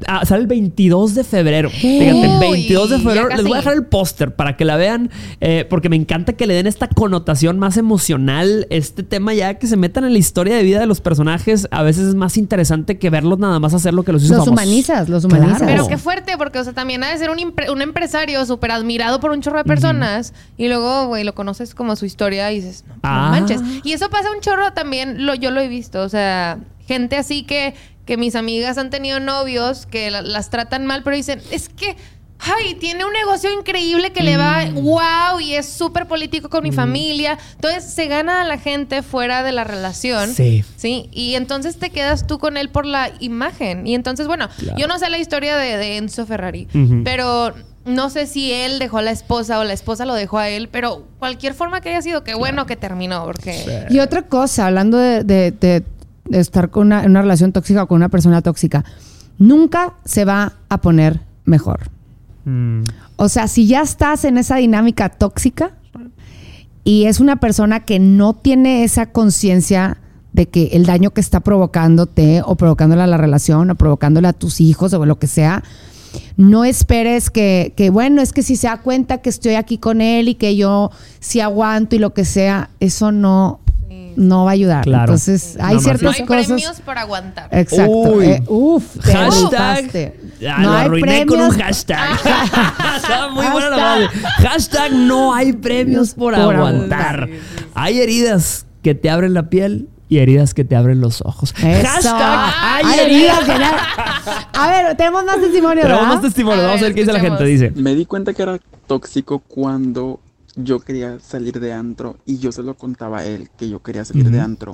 22 de febrero. Fíjate, 22 de febrero. Les voy a dejar el póster para que la vean, porque me encanta que le den esta connotación más emocional. Este tema ya que se metan en la historia de vida de los personajes, a veces es más interesante que verlos nada más hacer lo que los hizo famosos. Los humanizas. Claro. Pero qué fuerte, porque, o sea, también ha de ser un empresario súper admirado por un chorro de personas y luego, güey, lo conoces como su historia y dices, no manches. Y eso pasa un chorro también, yo lo he visto, o sea, gente así que mis amigas han tenido novios que las tratan mal, pero dicen, es que tiene un negocio increíble que le va wow y es súper político con mi familia. Entonces se gana a la gente fuera de la relación. Sí. Y entonces te quedas tú con él por la imagen. Y entonces, bueno, yo no sé la historia de Enzo Ferrari, pero no sé si él dejó a la esposa o la esposa lo dejó a él, pero cualquier forma que haya sido, qué bueno que terminó. Porque... Y otra cosa, hablando de estar con una relación tóxica o con una persona tóxica, nunca se va a poner mejor. O sea, si ya estás en esa dinámica tóxica y es una persona que no tiene esa conciencia de que el daño que está provocándote o provocándole a la relación o provocándole a tus hijos o lo que sea, no esperes que bueno, es que si se da cuenta que estoy aquí con él y que yo sí aguanto y lo que sea, eso no va a ayudar. Claro. Entonces, hay ciertas no hay cosas. premios por aguantar. Exacto. Hashtag. No lo hay arruiné con un premios. hashtag. Estaba muy buena la base. Hashtag no hay premios por aguantar. Hay heridas que te abren la piel y heridas que te abren los ojos. Eso. Hashtag Hay heridas que A ver, tenemos más testimonios, Tenemos ¿verdad? más testimonios. A Vamos a ver ver, qué dice la gente. Dice. Me di cuenta que era tóxico cuando yo quería salir de antro y yo se lo contaba a él que yo quería salir de antro.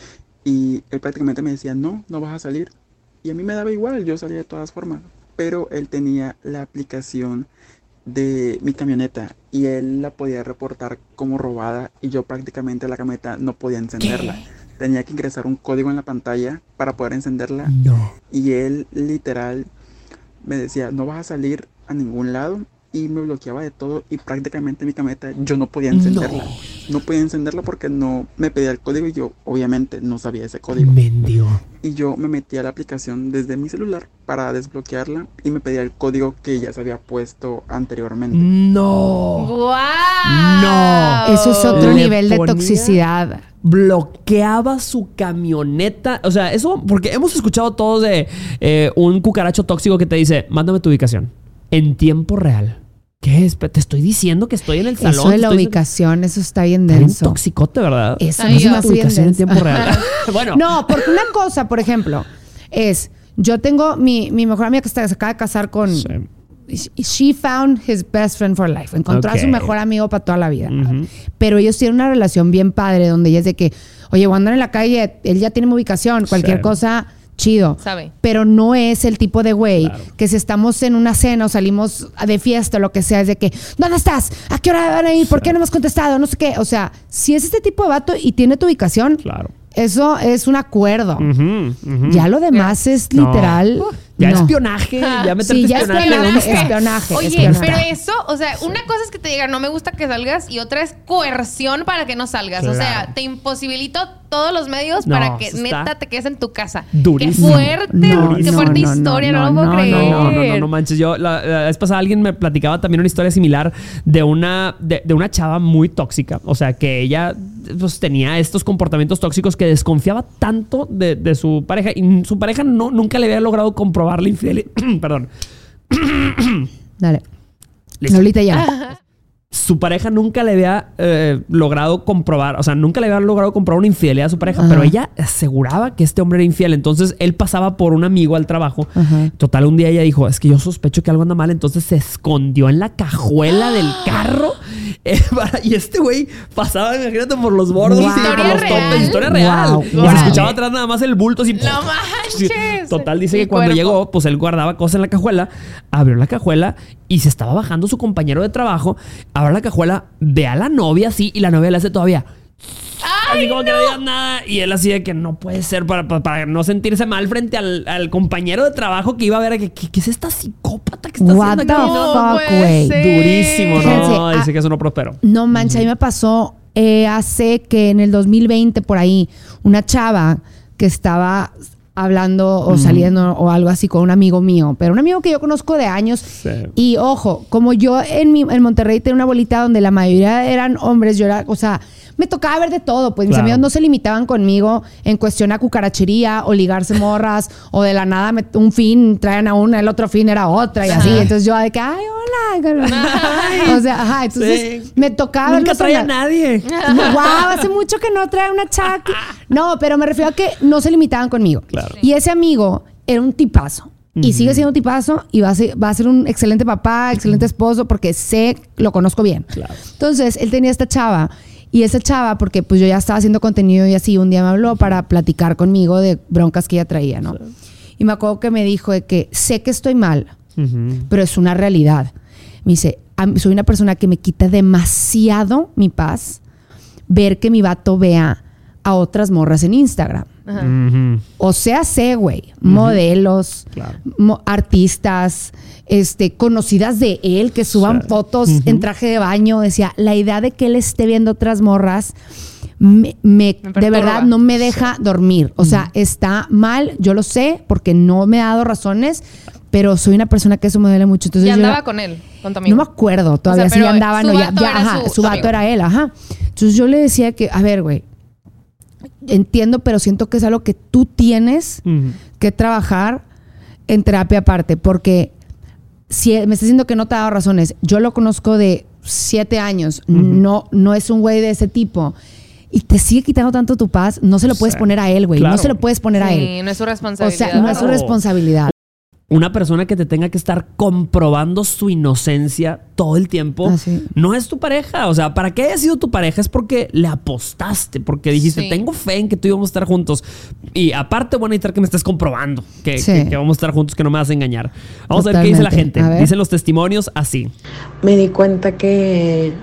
Y él prácticamente me decía, no vas a salir. Y a mí me daba igual, yo salía de todas formas. Pero él tenía la aplicación de mi camioneta y él la podía reportar como robada y yo prácticamente la camioneta no podía encenderla. Tenía que ingresar un código en la pantalla para poder encenderla. No. Y él literal me decía, no vas a salir a ningún lado. Y me bloqueaba de todo y prácticamente mi camioneta yo no podía encenderla. No podía encenderla porque no me pedía el código y yo obviamente no sabía ese código. Mendigo. Y yo me metí a la aplicación desde mi celular para desbloquearla y me pedía el código que ya se había puesto anteriormente. No. ¡Guau! No. Eso es otro Le nivel de ponía- toxicidad. Bloqueaba su camioneta. O sea, eso porque hemos escuchado todos de un cucaracho tóxico que te dice, mándame tu ubicación en tiempo real. ¿Qué es? Te estoy diciendo que estoy en el salón. Eso de la estoy- ubicación, eso está bien Está bien denso. toxicote, ¿verdad? Eso Ay, no se me yo. hace Tu bien ubicación en denso. tiempo real. Bueno. No, porque una cosa, por ejemplo, es, yo tengo mi mejor amiga que se acaba de casar con... Sí. She found his best friend for life. Encontró a su Ok. mejor amigo para toda la vida. Ujú. Pero ellos tienen una relación bien padre donde ella es de que, oye, voy a andar en la calle, él ya tiene mi ubicación, cualquier Sí. cosa, chido. Sabe. Pero no es el tipo de güey Claro. que si estamos en una cena o salimos de fiesta o lo que sea, es de que, ¿dónde estás? ¿A qué hora van a ir? ¿Por qué no me has contestado? No sé qué. O sea, si es este tipo de vato y tiene tu ubicación, Claro. eso es un acuerdo. Ujú, ujú. Ya lo demás es No. literal. Ya no. espionaje, ya meterte Sí, ya espionaje. espionaje, ¿dónde está? espionaje. Oye, espionaje. pero eso, o sea, una cosa es que te digan, no me gusta que salgas, y otra es coerción para que no salgas. O Claro. sea, te imposibilito todos los medios No, para que eso está neta te quedes en tu casa. durísimo. Qué fuerte, No, qué no, fuerte no, historia, no, no, lo puedo no, creer. No manches. Yo, la vez pasada alguien me platicaba también una historia similar de una chava muy tóxica. O sea, que ella pues, tenía estos comportamientos tóxicos que desconfiaba tanto de su pareja y su pareja nunca le había logrado comprobar la infidelidad. Perdón. Dale. Listo. Lolita ya. Su pareja nunca le había logrado comprobar, o sea, nunca le había logrado comprobar una infidelidad a su pareja, pero ella aseguraba que este hombre era infiel. Entonces él pasaba por un amigo al trabajo. Ajá. Total, un día ella dijo, es que yo sospecho que algo anda mal. Entonces se escondió en la cajuela del carro. Y este güey pasaba, imagínate, por los bordos Wow. y por ¿Historia los real? topes. Historia real. Wow. Y se Wow. escuchaba atrás nada más el bulto así. ¡No manches! Total, dice Mi que cuando cuerpo. llegó, pues él guardaba cosas en la cajuela, abrió la cajuela y se estaba bajando su compañero de trabajo, abre la cajuela, ve a la novia así y la novia le hace todavía... Así como que no digas nada. Y él así de que no puede ser para no sentirse mal frente al compañero de trabajo que iba a ver ¿qué es esta psicópata que está What haciendo the aquí? No, fuck, puede güey. ser. durísimo, ¿no? Fíjense, Dice que eso no prosperó. No mancha, a mí me pasó hace que en el 2020 por ahí, una chava que estaba hablando o saliendo o algo así con un amigo mío, pero un amigo que yo conozco de años. Sí. Y ojo, como yo en Monterrey tenía una bolita donde la mayoría eran hombres, yo era, o sea, me tocaba ver de todo, pues mis Claro. amigos no se limitaban conmigo en cuestión a cucarachería o ligarse morras o de la nada un fin traían a una, el otro fin era otra y así. Entonces yo de que, ay, hola. O sea, ajá, entonces Sí. me tocaba Nunca verlos trae a en la- nadie. Wow, hace mucho que no trae una chava aquí. No, pero me refiero a que no se limitaban conmigo. Claro. Y ese amigo era un tipazo. Y sigue siendo un tipazo y va a ser un excelente papá, excelente esposo, porque lo conozco bien. Claro. Entonces, él tenía esta chava. Y esa chava, porque pues yo ya estaba haciendo contenido y así, un día me habló para platicar conmigo de broncas que ella traía, ¿no? Y me acuerdo que me dijo de que sé que estoy mal, pero es una realidad. Me dice, soy una persona que me quita demasiado mi paz ver que mi vato vea a otras morras en Instagram. Ajá. O sea, güey, modelos, Claro. Artistas, conocidas de él que suban fotos en traje de baño. Decía, la idea de que él esté viendo otras morras de verdad no me deja dormir. O sea, está mal, yo lo sé, porque no me ha dado razones, pero soy una persona que eso me duele mucho. Entonces ¿Y andaba con él, con tu amigo? No me acuerdo todavía, O sea, si ya pero andaban su o ya. vato era Ajá, su su vato amigo. era él, ajá. Entonces yo le decía que, a ver, güey, entiendo, pero siento que es algo que tú tienes que trabajar en terapia aparte, porque si me estás diciendo que no te ha dado razones, yo lo conozco de 7 años, no es un güey de ese tipo, y te sigue quitando tanto tu paz, no se lo puedes poner a él, güey, Claro. no se lo puedes poner a él. Sí, no es su O responsabilidad. sea, no es su responsabilidad. Una persona que te tenga que estar comprobando su inocencia todo el tiempo Así. no es tu pareja. O sea, para que haya sido tu pareja es porque le apostaste, porque dijiste, Sí. tengo fe en que tú y yo vamos a estar juntos. Y aparte voy a necesitar que me estés comprobando que vamos a estar juntos, que no me vas a engañar. Vamos a ver qué dice la Totalmente. gente. A ver. Dicen los testimonios así. Me di cuenta que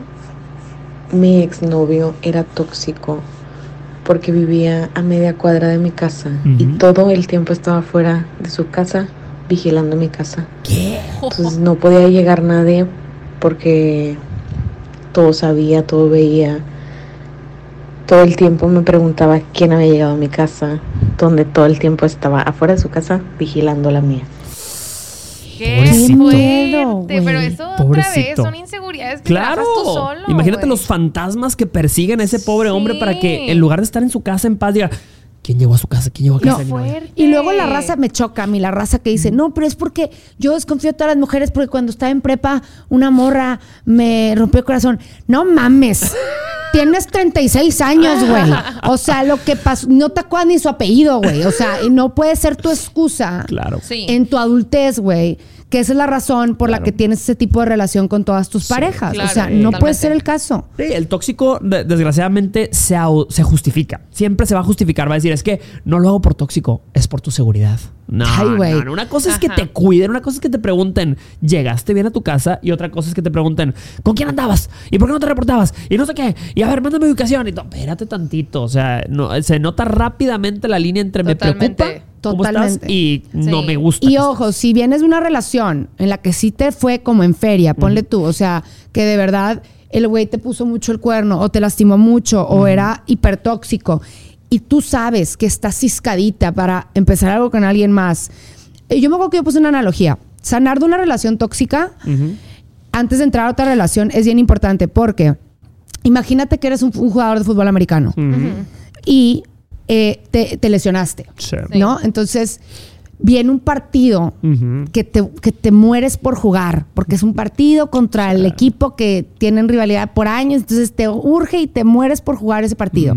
mi exnovio era tóxico porque vivía a media cuadra de mi casa y todo el tiempo estaba fuera de su casa vigilando mi casa. ¿Qué? Entonces no podía llegar nadie porque todo sabía, todo veía. Todo el tiempo me preguntaba quién había llegado a mi casa, donde todo el tiempo estaba afuera de su casa vigilando la mía. Qué Pobrecito. fuerte. Güey. Pero eso otra vez Pobrecito. son inseguridades que Claro. trabajas tú solo. Imagínate güey. los fantasmas que persiguen a ese pobre hombre Sí. para que en lugar de estar en su casa en paz diga, ¿quién llegó a su casa? ¿Quién llegó a casa? No, fuerte. y luego la raza me choca a mí, la raza que dice, no, pero es porque yo desconfío de todas las mujeres porque cuando estaba en prepa una morra me rompió el corazón. No mames. Tienes 36 años, güey. O sea, lo que pasó, no te acuerdas ni su apellido, güey. O sea, y no puede ser tu excusa Claro. Sí. en tu adultez, güey. Que esa es la razón por la Claro. que tienes ese tipo de relación con todas tus parejas. claro, o sea, no totalmente. puede ser el caso. Sí, el tóxico, desgraciadamente, se justifica. Siempre se va a justificar. Va a decir, es que no lo hago por tóxico, es por tu seguridad. No, Ay, güey. no. Una cosa es que Ajá. te cuiden, una cosa es que te pregunten, ¿llegaste bien a tu casa? Y otra cosa es que te pregunten, ¿con quién andabas? ¿Y por qué no te reportabas? Y no sé qué. Y a ver, mándame ubicación. Y espérate tantito. O sea, se nota rápidamente la línea entre Totalmente. me preocupa cómo estás Totalmente. y no Sí. me gusta. Y que ojo, si vienes de una relación en la que sí te fue como en feria, ponle tú, o sea, que de verdad el güey te puso mucho el cuerno o te lastimó mucho o era hipertóxico y tú sabes que estás ciscadita para empezar algo con alguien más. Yo me acuerdo que yo puse una analogía. Sanar de una relación tóxica antes de entrar a otra relación es bien importante porque imagínate que eres un jugador de fútbol americano y te lesionaste, Sí. ¿no? Entonces viene un partido que te mueres por jugar, porque es un partido contra el equipo que tienen rivalidad por años, entonces te urge y te mueres por jugar ese partido.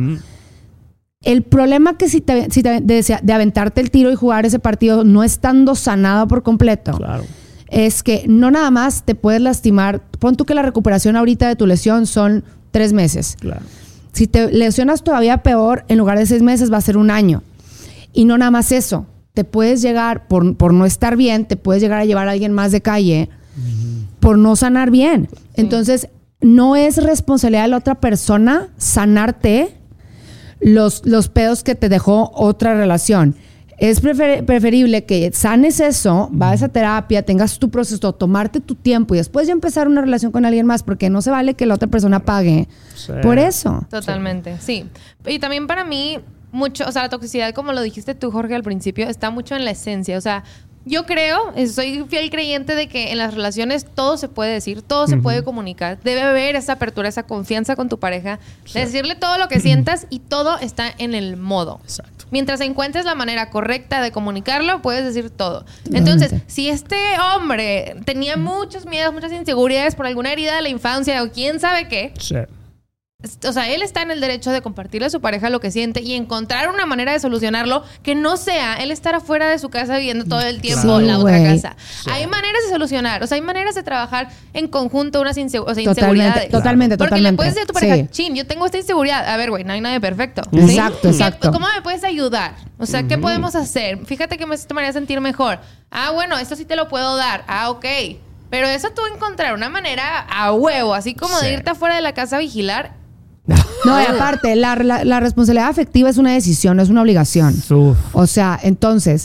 El problema que de aventarte el tiro y jugar ese partido no estando sanado por completo, Claro. es que no nada más te puedes lastimar. Pon tú que la recuperación ahorita de tu lesión son 3 meses. Claro. Si te lesionas todavía peor, en lugar de 6 meses va a ser 1 año. Y no nada más eso. Te puedes llegar, por no estar bien, te puedes llegar a llevar a alguien más de calle por no sanar bien. Entonces, no es responsabilidad de la otra persona sanarte los pedos que te dejó otra relación. Es preferible que sanes eso, vayas a terapia, tengas tu proceso, tomarte tu tiempo y después ya empezar una relación con alguien más, porque no se vale que la otra persona pague por eso. Totalmente, sí. Y también para mí, mucho, o sea, la toxicidad, como lo dijiste tú, Jorge, al principio, está mucho en la esencia. O sea, yo creo, soy fiel creyente de que en las relaciones todo se puede decir, todo se puede comunicar. Debe haber esa apertura, esa confianza con tu pareja, de decirle todo lo que sientas y todo está en el modo. Exacto. Mientras encuentres la manera correcta de comunicarlo, puedes decir todo. Entonces, Totalmente. si este hombre tenía muchos miedos, muchas inseguridades por alguna herida de la infancia o quién sabe qué, Sí. o sea, él está en el derecho de compartirle a su pareja lo que siente y encontrar una manera de solucionarlo que no sea él estar afuera de su casa viviendo todo el tiempo Claro. en la Sí, otra güey. casa. Hay maneras de solucionar, o sea, hay maneras de trabajar en conjunto unas Totalmente, inseguridades. totalmente, Porque totalmente. le puedes decir a tu pareja, Sí. chin, yo tengo esta inseguridad. A ver, güey, no hay nadie perfecto. Exacto, ¿Sí? exacto. ¿Cómo me puedes ayudar? O sea, ¿qué podemos hacer? Fíjate que esto me haría sentir mejor. Ah, bueno, esto sí te lo puedo dar. Ah, ok. Pero eso tú encontrar una manera a huevo, así como Sí. de irte afuera de la casa a vigilar. No, y aparte, la responsabilidad afectiva es una decisión, no es una obligación. Uf. O sea, entonces,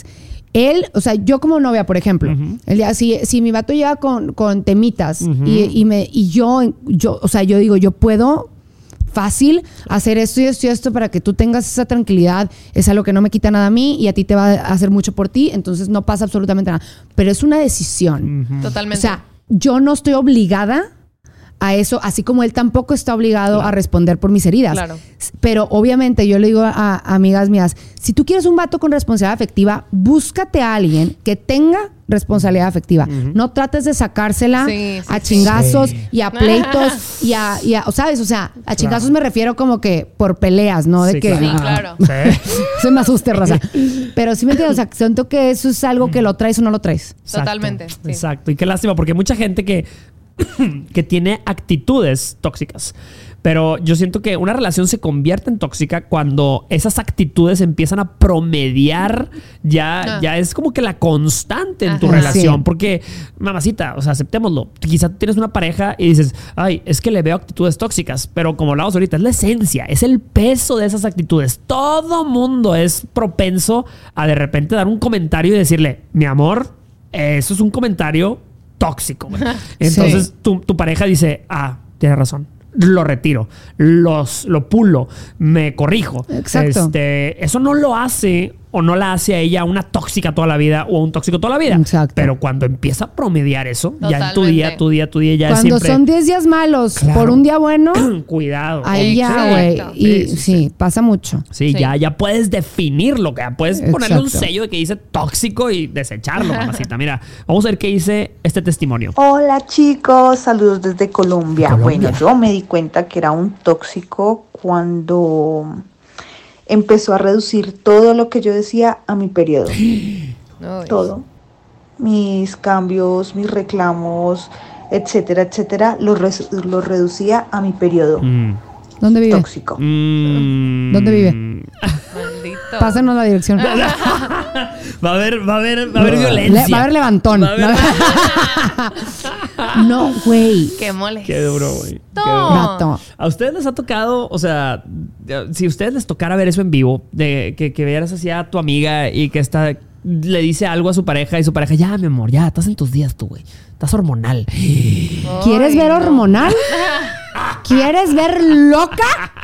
yo como novia, por ejemplo, el día, si mi vato llega con temitas y yo digo, yo puedo fácil hacer esto y esto y esto para que tú tengas esa tranquilidad, es algo que no me quita nada a mí y a ti te va a hacer mucho por ti, entonces no pasa absolutamente nada. Pero es una decisión. Totalmente. O sea, yo no estoy obligada a eso, así como él tampoco está obligado a responder por mis heridas. Claro. Pero obviamente yo le digo a amigas mías, si tú quieres un vato con responsabilidad afectiva, búscate a alguien que tenga responsabilidad afectiva. No trates de sacársela a chingazos y a pleitos y a ¿sabes? O sea, a chingazos me refiero como que por peleas, ¿no? De que claro. se me asuste, raza. Pero sí me entiendes, o sea, siento que eso es algo que lo traes o no lo traes. Totalmente. Sí. Exacto. Y qué lástima, porque hay mucha gente que tiene actitudes tóxicas. Pero yo siento que una relación se convierte en tóxica cuando esas actitudes empiezan a promediar, ya es como que la constante en tu relación. Sí. Porque, mamacita, o sea, aceptémoslo. Quizá tú tienes una pareja y dices, ay, es que le veo actitudes tóxicas. Pero como hablamos ahorita, es la esencia, es el peso de esas actitudes. Todo mundo es propenso a de repente dar un comentario y decirle, mi amor, eso es un comentario tóxico. Entonces tu pareja dice, tienes razón, lo retiro, lo pulo, me corrijo. Exacto. Eso no lo hace o no la hace a ella una tóxica toda la vida o un tóxico toda la vida. Exacto. Pero cuando empieza a promediar eso, totalmente. ya en tu día ya cuando siempre... son 10 días malos por un día bueno, cuidado. Ahí ya, güey. Y sí, pasa mucho. Sí, ya puedes definirlo, que puedes ponerle un sello de que dice tóxico y desecharlo, mamacita. Mira, vamos a ver qué dice este testimonio. Hola chicos, saludos desde Colombia. Bueno, yo me di cuenta que era un tóxico cuando empezó a reducir todo lo que yo decía a mi periodo. Todo. Mis cambios, mis reclamos, etcétera, etcétera, los reducía a mi periodo. ¿Dónde vive? Tóxico. ¿Dónde vive? Maldito. Pásanos la dirección. Va a haber violencia. Va a haber levantón. No, güey. Qué mole. Qué duro, güey. Gato. ¿A ustedes les ha tocado, o sea, si a ustedes les tocara ver eso en vivo, de que vieras así a tu amiga y que le dice algo a su pareja y su pareja, ya, mi amor, ya, estás en tus días tú, güey. Estás hormonal. ¿Quieres ver hormonal? ¿Quieres ver loca?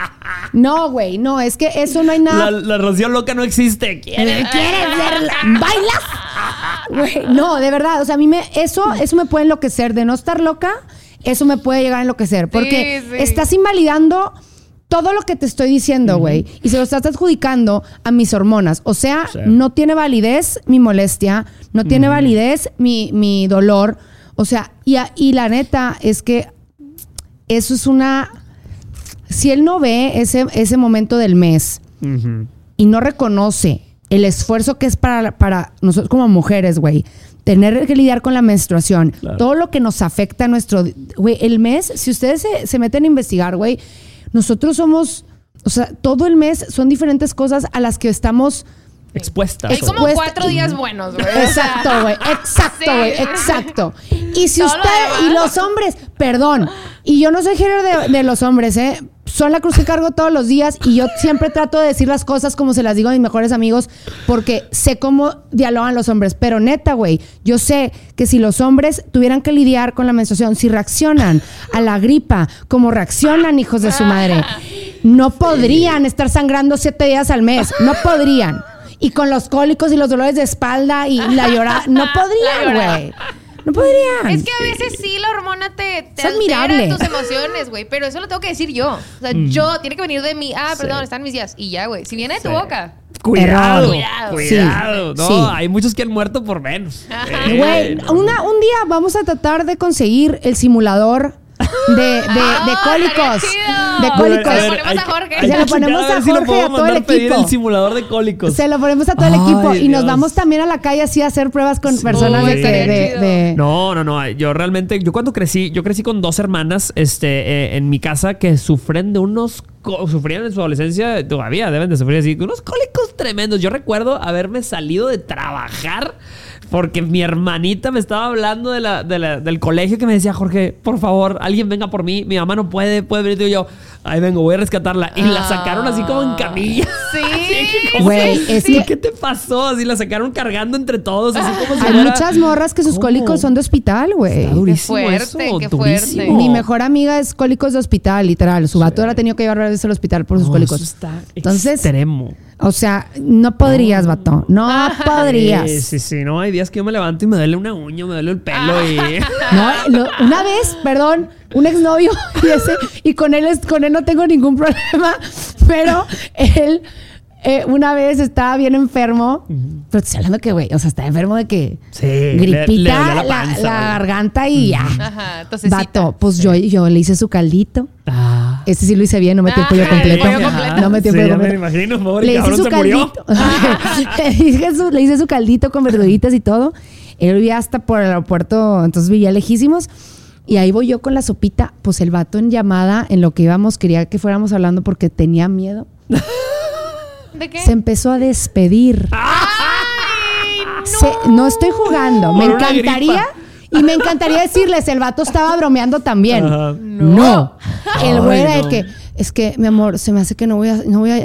No, güey, no, es que eso no hay nada. La Rocío loca no existe. ¿Quieres verla? ¿Bailas? Güey, no, de verdad, o sea, a mí eso me puede enloquecer. De no estar loca, eso me puede llegar a enloquecer. Porque estás invalidando todo lo que te estoy diciendo, güey. Y se lo estás adjudicando a mis hormonas. O sea, no tiene validez mi molestia, no tiene validez mi dolor. O sea, y la neta es que eso es una... Si él no ve ese momento del mes y no reconoce el esfuerzo que es para nosotros como mujeres, güey, tener que lidiar con la menstruación, todo lo que nos afecta a nuestro... Güey, el mes, si ustedes se meten a investigar, güey, nosotros somos... O sea, todo el mes son diferentes cosas a las que estamos... expuestas. Hay como 4 días buenos, güey. Exacto, güey. Exacto, güey. Exacto. Y si y los hombres, perdón, y yo no soy hater de los hombres, son la cruz que cargo todos los días y yo siempre trato de decir las cosas como se las digo a mis mejores amigos porque sé cómo dialogan los hombres. Pero neta, güey, yo sé que si los hombres tuvieran que lidiar con la menstruación, si reaccionan a la gripa como reaccionan, hijos de su madre, no podrían estar sangrando 7 días al mes. No podrían. Y con los cólicos y los dolores de espalda y la llorada. No podrían, güey. No podrían. Es que a veces sí la hormona te es admirable. Altera tus emociones, güey. Pero eso lo tengo que decir yo. O sea, yo, tiene que venir de mí. Perdón, están mis días. Y ya, güey. Si viene de tu boca. Cuidado. Sí. No, sí. Hay muchos que han muerto por menos. Güey, un día vamos a tratar de conseguir el simulador de cólicos. De cólicos. Se lo ponemos a Jorge. Se lo ponemos a Jorge y a todo el equipo. El simulador de cólicos. Se lo ponemos a todo el equipo. Y nos vamos también a la calle así a hacer pruebas con personas de... No. Yo cuando crecí con 2 hermanas en mi casa que sufren de unos sufrían en su adolescencia, todavía deben de sufrir así, unos cólicos tremendos. Yo recuerdo haberme salido de trabajar porque mi hermanita me estaba hablando del colegio, que me decía, Jorge, por favor, alguien venga por mí. Mi mamá no puede venir. Y yo, ahí vengo, voy a rescatarla. Y la sacaron así como en camilla. Sí. Güey, ¿qué te pasó? Así la sacaron cargando entre todos. Así como si hay fuera... muchas morras que sus cólicos son de hospital, güey. Está durísimo. Qué fuerte, eso, qué durísimo. fuerte. Mi mejor amiga es cólicos de hospital, literal. Su vato la ha tenido que llevar varias veces al hospital por sus cólicos. Eso está Entonces, extremo. O sea, no podrías, vato. No podrías. Sí. No, hay días que yo me levanto y me duele una uña, me duele el pelo y... Una vez, perdón, un exnovio y con él no tengo ningún problema, pero él una vez estaba bien enfermo, pero te estoy hablando que, güey, o sea, está enfermo de que gripita, le panza, la garganta y ya. Ajá, entonces Vato, pues yo le hice su caldito. Este sí lo hice bien, no metí el pollo completo. No metí el pollo completo. Me imagino, pobre Le hice cabrón, su se murió. caldito. Le hice su caldito con verduritas y todo. Él vivía hasta por el aeropuerto, entonces vivía lejísimos. Y ahí voy yo con la sopita. Pues el vato en llamada, en lo que íbamos, quería que fuéramos hablando porque tenía miedo. ¿De qué? Se empezó a despedir. ¡Ay, No estoy jugando. Por Me una encantaría... gripa. Y me encantaría decirles, el vato estaba bromeando también. Ajá. No. El güey era Ay, de no. que, es que, mi amor, se me hace que no voy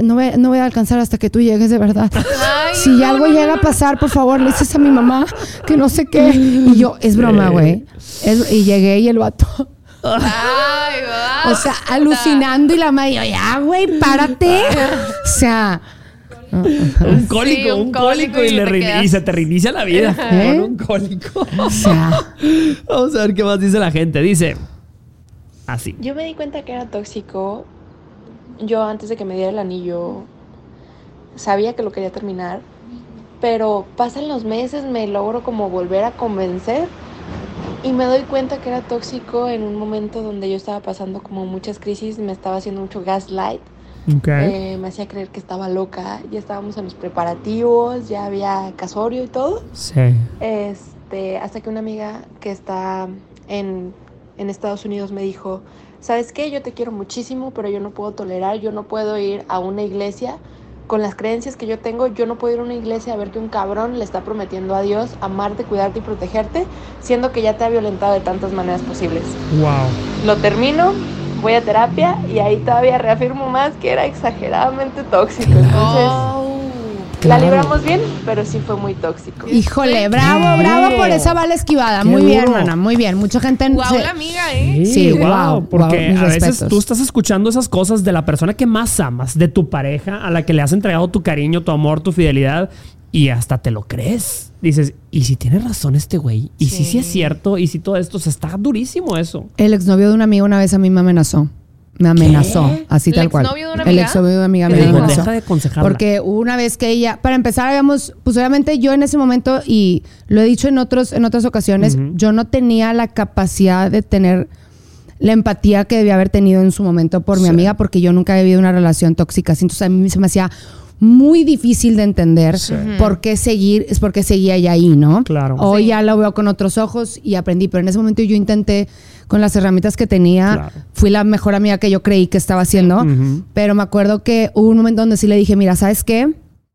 a alcanzar hasta que tú llegues de verdad. Ay, Si algo llega a pasar, por favor, le dices a mi mamá que no sé qué. Y yo, es broma, güey. Y llegué y el vato... Ay, O sea, alucinando y la madre, yo, ya, güey, párate. O sea... Un cólico, Sí, un cólico y, te y se te reinicia la vida ¿Eh? con un cólico. O sea... Vamos a ver qué más dice la gente. Dice así. Yo me di cuenta que era tóxico. Yo antes de que me diera el anillo sabía que lo quería terminar, pero pasan los meses, me logro como volver a convencer y me doy cuenta que era tóxico en un momento donde yo estaba pasando como muchas crisis, me estaba haciendo mucho gaslight. Okay. Me hacía creer que estaba loca, ya estábamos en los preparativos, ya había casorio y todo. Sí. Hasta que una amiga que está en Estados Unidos me dijo, ¿sabes qué? Yo te quiero muchísimo, pero yo no puedo tolerar, yo no puedo ir a una iglesia con las creencias que yo tengo, yo no puedo ir a una iglesia a ver que un cabrón le está prometiendo a Dios amarte, cuidarte y protegerte, siendo que ya te ha violentado de tantas maneras posibles. Wow. Lo termino, voy a terapia y ahí todavía reafirmo más que era exageradamente tóxico. Entonces, la libramos bien, pero sí fue muy tóxico. Híjole, bravo por esa bala esquivada. Qué Muy bien, duro. hermana, muy bien. Mucha gente... Guau, la amiga, ¿eh? Sí, wow, porque mis a veces respetos. tú estás escuchando esas cosas de la persona que más amas, de tu pareja, a la que le has entregado tu cariño, tu amor, tu fidelidad, y hasta te lo crees. Dices, ¿y si tiene razón este güey? ¿Y si es cierto? ¿Y si todo esto? O sea, está durísimo eso. El exnovio de una amiga una vez a mí me amenazó. Me amenazó, así ¿El tal cual. exnovio de una El amiga? exnovio de una amiga Le me dijo, amenazó. deja de aconsejarla. Porque una vez que ella, para empezar, habíamos, pues obviamente yo en ese momento, y lo he dicho en otras ocasiones, yo no tenía la capacidad de tener la empatía que debía haber tenido en su momento por mi amiga, porque yo nunca he vivido una relación tóxica. Entonces a mí se me hacía muy difícil de entender por qué seguía ella ahí, ¿no? Claro. Hoy ya lo veo con otros ojos y aprendí, pero en ese momento yo intenté con las herramientas que tenía, Claro. fui la mejor amiga que yo creí que estaba haciendo, pero me acuerdo que hubo un momento donde sí le dije, mira, ¿sabes qué?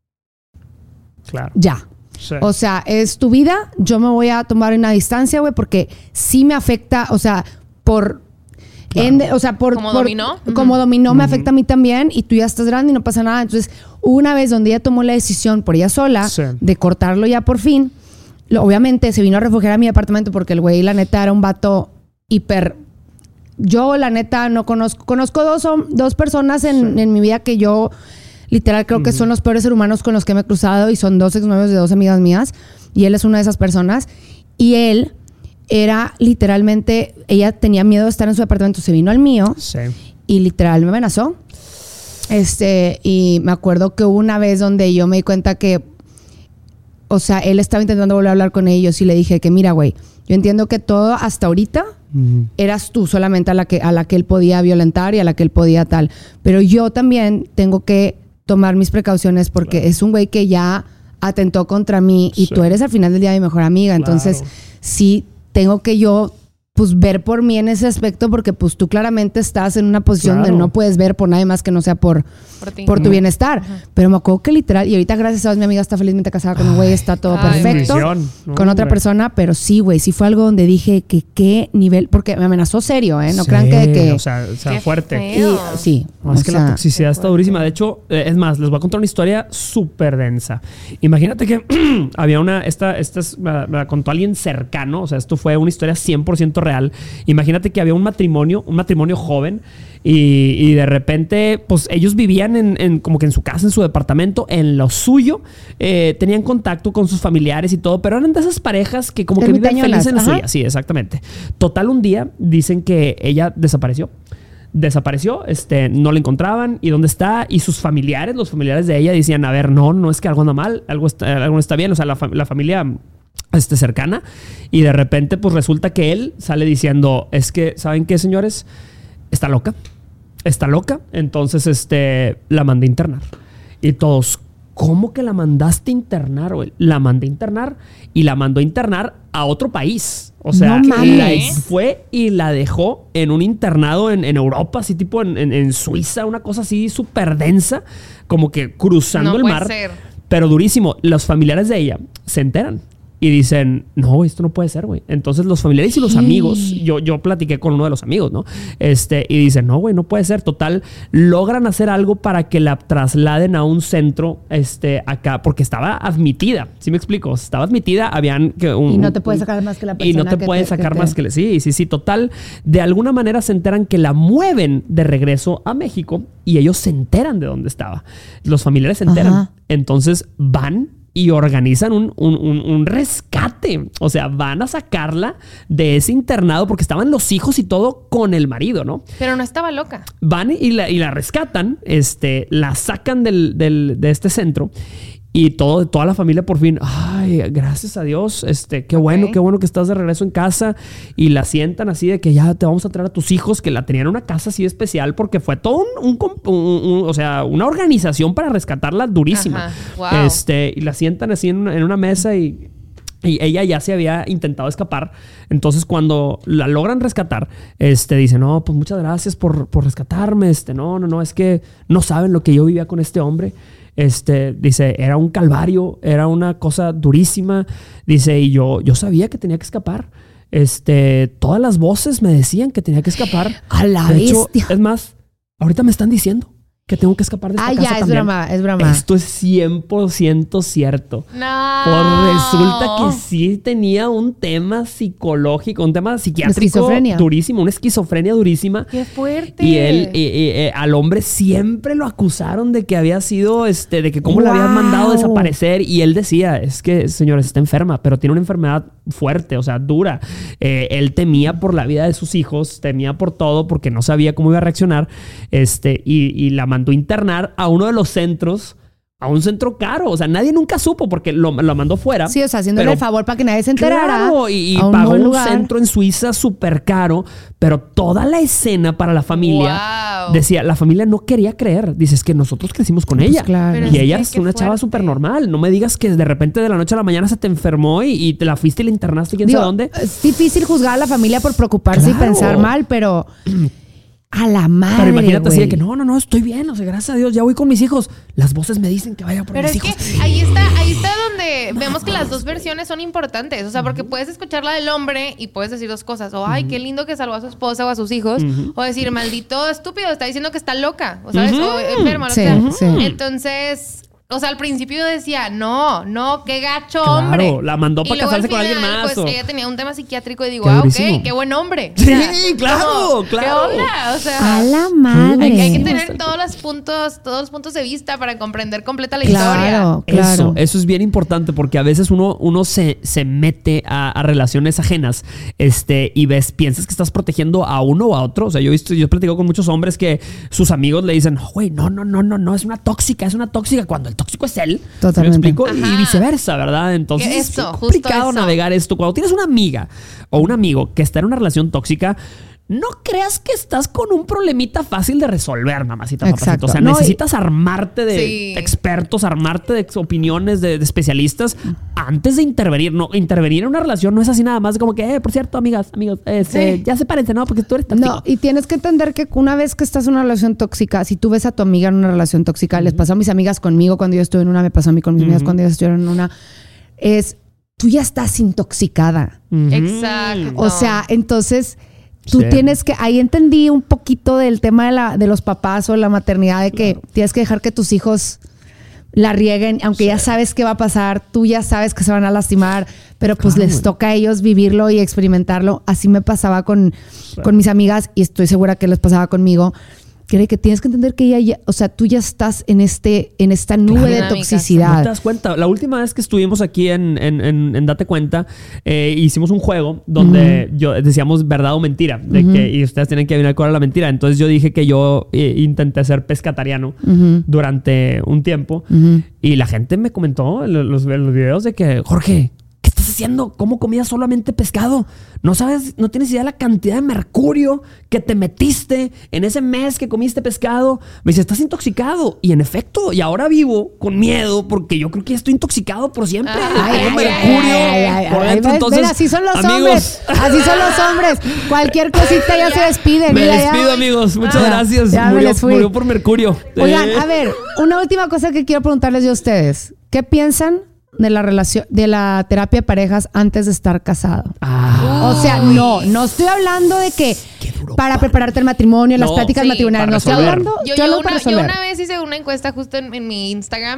Claro. Ya. Sí. O sea, es tu vida, yo me voy a tomar una distancia, güey, porque sí me afecta, o sea, por... ¿Como dominó? Como dominó me afecta a mí también y tú ya estás grande y no pasa nada. Entonces, una vez donde ella tomó la decisión por ella sola de cortarlo ya por fin, obviamente se vino a refugiar a mi apartamento porque el güey, la neta, era un vato hiper... Yo, la neta, no conozco dos personas en mi vida que yo literal creo que son los peores seres humanos con los que me he cruzado y son dos exnovios de dos amigas mías y él es una de esas personas y él era literalmente, ella tenía miedo de estar en su apartamento, se vino al mío y literal me amenazó. Y me acuerdo que hubo una vez donde yo me di cuenta que, o sea, él estaba intentando volver a hablar con ellos y le dije que mira, güey, yo entiendo que todo hasta ahorita eras tú solamente a la que él podía violentar y a la que él podía tal, pero yo también tengo que tomar mis precauciones porque es un güey que ya atentó contra mí y tú eres al final del día mi mejor amiga, entonces sí tengo que yo pues ver por mí en ese aspecto, porque pues tú claramente estás en una posición donde no puedes ver por nadie más que no sea por tu bienestar. Pero me acuerdo que literal, y ahorita gracias a Dios mi amiga está felizmente casada con un güey, está todo perfecto, con otra persona, pero sí, güey, sí fue algo donde dije que qué nivel, porque me amenazó serio, no crean que o sea fuerte. Sí. No, es que la toxicidad está durísima. De hecho, es más, les voy a contar una historia súper densa. Imagínate que había me la contó alguien cercano, o sea, esto fue una historia 100% real. Imagínate que había un matrimonio joven y de repente, pues ellos vivían en como que en su casa, en su departamento, en lo suyo, tenían contacto con sus familiares y todo, pero eran de esas parejas que como que viven felices en la suya. Sí, exactamente. Total, un día dicen que ella desapareció, no la encontraban, y dónde está, y sus familiares, los familiares de ella decían, a ver, no es que algo anda mal, algo no está bien, o sea, la familia cercana, y de repente pues resulta que él sale diciendo, es que, ¿saben qué, señores? Está loca, entonces la mandé a internar. Y todos, ¿cómo que la mandaste a internar, güey? La mandé a internar y la mandó a internar a otro país. O sea, fue y la dejó en un internado en Europa, así tipo en Suiza, una cosa así súper densa, como que cruzando el mar. Pero durísimo. Los familiares de ella se enteran y dicen, no, esto no puede ser, güey. Entonces los familiares y los amigos, yo platiqué con uno de los amigos, ¿no? Y dicen, no, güey, no puede ser. Total, logran hacer algo para que la trasladen a un centro acá, porque estaba admitida. ¿Sí me explico? Estaba admitida, habían y no te puede sacar más que la persona. Y no te pueden sacar más que le. Sí. Total, de alguna manera se enteran que la mueven de regreso a México y ellos se enteran de dónde estaba. Los familiares se enteran. Ajá. Entonces van y organizan un rescate. O sea, van a sacarla de ese internado porque estaban los hijos y todo con el marido, ¿no? Pero no estaba loca. Van y la rescatan, la sacan de este centro. Y toda la familia por fin, ay, gracias a Dios, qué bueno que estás de regreso en casa. Y la sientan así de que ya te vamos a traer a tus hijos, que la tenían en una casa así especial porque fue todo o sea, una organización para rescatarla durísima. Wow. Y la sientan así en una mesa y ella ya se había intentado escapar. Entonces, cuando la logran rescatar, dice, no, pues muchas gracias por rescatarme. No, es que no saben lo que yo vivía con este hombre. Dice, era un calvario, era una cosa durísima. Dice, y yo sabía que tenía que escapar. Todas las voces me decían que tenía que escapar. A la bestia. Es más, ahorita me están diciendo que tengo que escapar de esta casa ya, también. Es broma. Esto es 100% cierto. No. Pues resulta que sí tenía un tema psicológico, un tema psiquiátrico durísimo, una esquizofrenia durísima. ¡Qué fuerte! Y él, al hombre siempre lo acusaron de que había sido, de que cómo la habían mandado a desaparecer. Y él decía, es que, señores, está enferma, pero tiene una enfermedad fuerte, o sea, dura. Él temía por la vida de sus hijos, temía por todo, porque no sabía cómo iba a reaccionar. Y la mandó a internar a uno de los centros, a un centro caro. O sea, nadie nunca supo porque lo mandó fuera. Sí, o sea, haciéndole el favor para que nadie se enterara. Claro, y pagó un centro en Suiza súper caro, pero toda la escena para la familia, decía, la familia no quería creer. Dice, es que nosotros crecimos con ella. Claro. Y ella es una chava súper normal. No me digas que de repente de la noche a la mañana se te enfermó y te la fuiste y la internaste quién sabe dónde. Es difícil juzgar a la familia por preocuparse y pensar mal, pero... A la madre, pero imagínate así de que no, estoy bien, o sea, gracias a Dios, ya voy con mis hijos. Las voces me dicen que vaya por mis hijos. Pero es que ahí está donde vemos que las dos versiones son importantes. O sea, porque puedes escuchar la del hombre y puedes decir dos cosas. O, ay, qué lindo que salvó a su esposa o a sus hijos. O decir, maldito estúpido, está diciendo que está loca. O sabes, o enferma, sí, Entonces... O sea, al principio decía, no, qué gacho hombre. Claro, la mandó para casarse con alguien más. Pues ella tenía un tema psiquiátrico y digo, ok, qué buen hombre. Sí, o sea, claro. ¿Qué onda? O sea, a la madre. Hay que tener todos los puntos de vista para comprender completa la historia. Claro. Eso es bien importante porque a veces uno se mete a relaciones ajenas y piensas que estás protegiendo a uno o a otro. O sea, yo he platicado con muchos hombres que sus amigos le dicen, güey, no, es una tóxica cuando el tóxico es él. Totalmente. ¿Me explico? Y viceversa, ¿verdad? Entonces es complicado navegar esto. Cuando tienes una amiga o un amigo que está en una relación tóxica, no creas que estás con un problemita fácil de resolver, mamacita. Papacito. O sea, necesitas armarte de expertos, armarte de opiniones de especialistas. antes de intervenir. No, intervenir en una relación no es así nada más como que, por cierto, amigos, ya sepárense, ¿no? Porque tú eres tóxico. No, y tienes que entender que una vez que estás en una relación tóxica, si tú ves a tu amiga en una relación tóxica, les pasó a mis amigas conmigo cuando yo estuve en una, me pasó a mí con mis amigas cuando ellas estuvieron en una, tú ya estás intoxicada. Exacto. O sea, entonces tú tienes que, ahí entendí un poquito del tema de los papás o la maternidad, de que tienes que dejar que tus hijos la rieguen, aunque ya sabes qué va a pasar, tú ya sabes que se van a lastimar, pero pues les toca a ellos vivirlo y experimentarlo. Así me pasaba con mis amigas y estoy segura que les pasaba conmigo. Que tienes que entender que tú ya estás en esta nube de toxicidad. ¿No te das cuenta? La última vez que estuvimos aquí en Date Cuenta, hicimos un juego donde decíamos verdad o mentira. Y ustedes tienen que adivinar cuál era la mentira. Entonces yo dije que yo intenté ser pescatariano durante un tiempo. Y la gente me comentó en los videos de que, Jorge, ¿qué estás haciendo? ¿Cómo comías solamente pescado? No sabes, no tienes idea de la cantidad de mercurio que te metiste en ese mes que comiste pescado. Me dice, estás intoxicado. Y en efecto, y ahora vivo con miedo porque yo creo que ya estoy intoxicado por siempre. Tengo mercurio por dentro. Entonces, así son los hombres. Así son los hombres. Cualquier cosita ya se despiden. Me despido, amigos. Muchas gracias. Murió por mercurio. Oigan, a ver, una última cosa que quiero preguntarles yo a ustedes. ¿Qué piensan de la relación, de la terapia de parejas antes de estar casado? O sea, no estoy hablando de que para prepararte el matrimonio, las pláticas matrimoniales. No estoy hablando. Yo una vez hice una encuesta justo en mi Instagram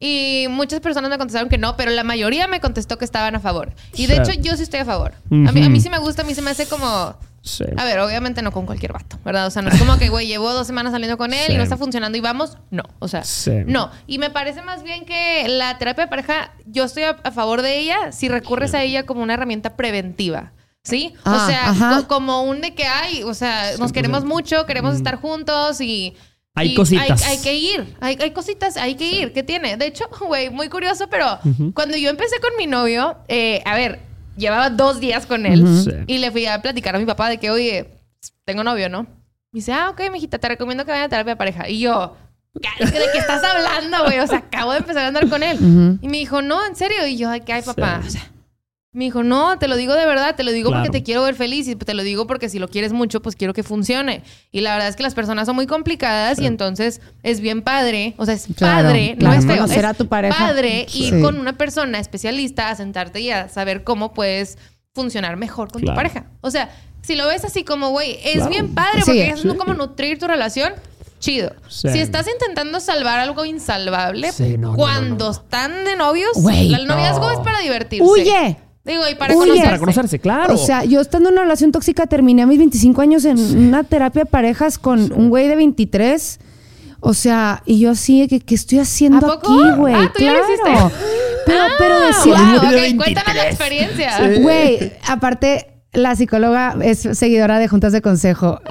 y muchas personas me contestaron que no, pero la mayoría me contestó que estaban a favor. Y de hecho, yo sí estoy a favor. A mí sí me gusta, a mí se me hace como... Sí. A ver, obviamente no con cualquier vato, ¿verdad? O sea, no es como que, güey, llevo 2 semanas saliendo con él y no está funcionando y vamos. No, o sea, no. Y me parece más bien que la terapia de pareja, yo estoy a favor de ella si recurres a ella como una herramienta preventiva. ¿Sí? O sea, como un de que hay, o sea, nos queremos mucho, queremos estar juntos y... Hay cositas. Hay que ir. Hay cositas, hay que ir. ¿Qué tiene? De hecho, güey, muy curioso, pero cuando yo empecé con mi novio, a ver... Llevaba 2 días con él y le fui a platicar a mi papá de que, oye, tengo novio, ¿no? Me dice, ok, mijita, te recomiendo que vayas a terapia de pareja. Y yo, ¿de qué estás hablando, güey? O sea, acabo de empezar a andar con él. Y me dijo, no, ¿en serio? Y yo, ay, papá. O sea, me dijo, no, te lo digo de verdad. Te lo digo porque te quiero ver feliz. Y te lo digo porque si lo quieres mucho, pues quiero que funcione. Y la verdad es que las personas son muy complicadas y entonces es bien padre. O sea, es padre, no es feo. Conocer a tu pareja. Padre ir con una persona especialista a sentarte y a saber cómo puedes funcionar mejor con tu pareja. O sea, si lo ves así como, güey, es bien padre porque es como nutrir tu relación. Chido. Si estás intentando salvar algo insalvable, cuando están de novios, el noviazgo es para divertirse. ¡Huye! Digo, y para conocerse, claro. O sea, yo estando en una relación tóxica terminé a mis 25 años en una terapia de parejas con un güey de 23. O sea, y yo así, ¿qué estoy haciendo aquí, güey? ¿Tú ya lo hiciste? Pero decía... Cuéntanos la experiencia. Güey, aparte... La psicóloga es seguidora de Juntas de Consejo.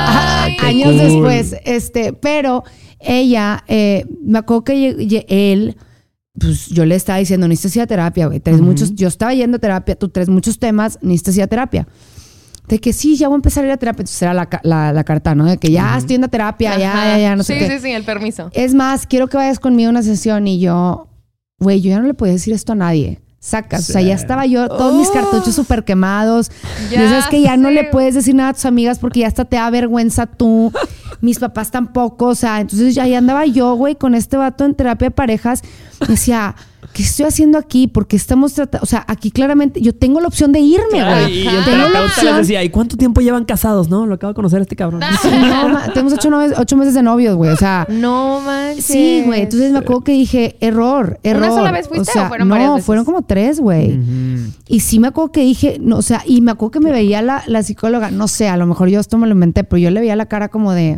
Años después. Pero ella, me acuerdo que él, pues yo le estaba diciendo, necesitas ir a terapia, güey. Yo estaba yendo a terapia, tú traes muchos temas, necesitas ir a terapia. De que sí, ya voy a empezar a ir a terapia. Entonces era la carta, ¿no? De que ya estoy yendo a terapia, ya, no sé qué. Sí, el permiso. Es más, quiero que vayas conmigo a una sesión. Y yo, güey, yo ya no le podía decir esto a nadie. Sacas, o sea, ya estaba yo, todos mis cartuchos súper quemados. Dices que ya no le puedes decir nada a tus amigas porque ya hasta te da vergüenza tú. Mis papás tampoco, o sea, entonces ya andaba yo, güey, con este vato en terapia de parejas. Decía, ¿qué estoy haciendo aquí? Porque estamos tratando, o sea, aquí claramente yo tengo la opción de irme, güey. Y el terapeuta les decía, ¿y cuánto tiempo llevan casados? No, lo acabo de conocer este cabrón. Sí, tenemos 8 meses de novios, güey, o sea. No manches. Sí, güey, entonces me acuerdo que dije, error. ¿Una sola vez fuiste o fueron varias veces? Fueron como 3, güey. Y sí me acuerdo que dije, no, o sea, y me acuerdo que me veía la psicóloga, no sé, a lo mejor yo esto me lo inventé, pero yo le veía la cara como de...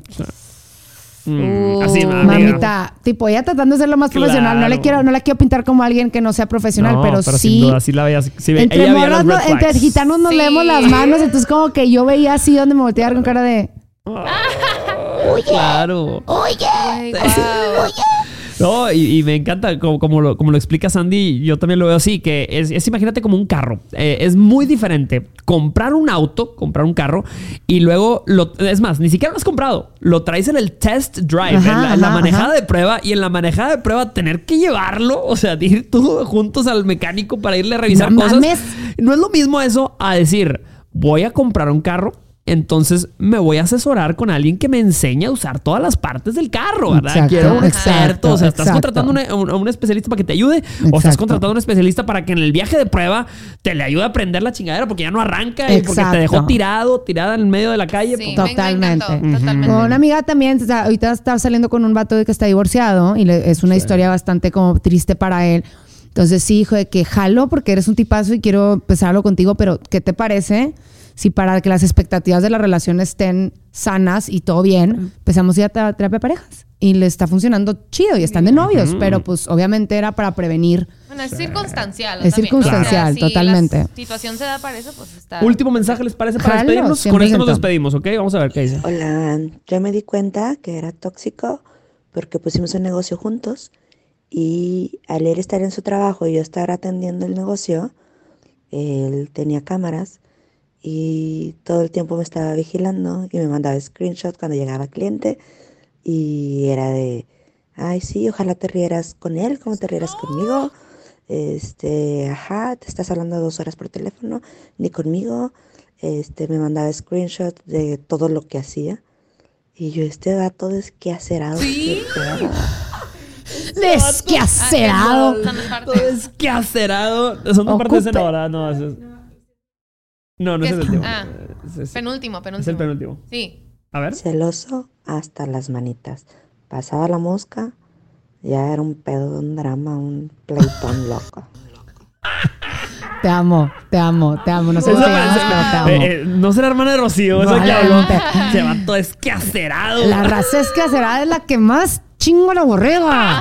así, mamita, tipo, ella tratando de ser lo más profesional. No la quiero pintar como alguien que no sea profesional, pero sí. Sin duda, sí la veía. Sí, entre morras, entre gitanos nos leemos las manos, entonces como que yo veía así donde me volteaba con cara de... Claro. Oye. Wow. No, y me encanta como lo explica Sandy, yo también lo veo así, que es imagínate como un carro. Es muy diferente comprar un auto, comprar un carro, y luego, es más, ni siquiera lo has comprado, lo traes en el test drive, en la manejada de prueba, y en la manejada de prueba tener que llevarlo, o sea, ir tú juntos al mecánico para irle a revisar cosas. No es lo mismo eso a decir, voy a comprar un carro, entonces me voy a asesorar con alguien que me enseñe a usar todas las partes del carro, ¿verdad? Exacto, Quiero un experto. O sea, estás exacto. contratando a un especialista para que te ayude, o estás contratando a un especialista para que en el viaje de prueba te le ayude a aprender la chingadera porque ya no arranca y porque te dejó tirada en el medio de la calle. Sí, totalmente. Me encantó, totalmente. Con una amiga también, o sea, ahorita está saliendo con un vato que está divorciado y es una historia bastante como triste para él. Entonces sí, hijo, de que jalo porque eres un tipazo y quiero empezarlo contigo, pero ¿qué te parece si para que las expectativas de la relación estén sanas y todo bien, empezamos a ir a terapia de parejas? Y le está funcionando chido y están de novios, pero pues obviamente era para prevenir. Bueno, es circunstancial. Es también. circunstancial, O sea, totalmente. Si la situación se da para eso, pues está... Último mensaje, ¿les parece para Jalo, despedirnos? 100%. Con esto nos despedimos, ¿ok? Vamos a ver qué dice. Hola, yo me di cuenta que era tóxico porque pusimos un negocio juntos y al él estar en su trabajo y yo estar atendiendo el negocio, él tenía cámaras y todo el tiempo me estaba vigilando y me mandaba screenshots cuando llegaba cliente y era de, ay sí, ojalá te rieras con él como te rieras conmigo, te estás hablando 2 horas por teléfono, ni conmigo, me mandaba screenshots de todo lo que hacía y yo, este vato desquacerado. ¿Sí? Desquacerado. Desquacerado. Son dos partes en ahora. No, no es el último. Penúltimo. Es el penúltimo. Sí. A ver. Celoso hasta las manitas. Pasaba la mosca, ya era un pedo, un drama, un pleitón loco. Te amo. No sé si te llamas, pero te amo. No será hermana de Rocío, eso que habló. Se va todo desquacerado. La raza desquacerada es la que más chingo la borrega.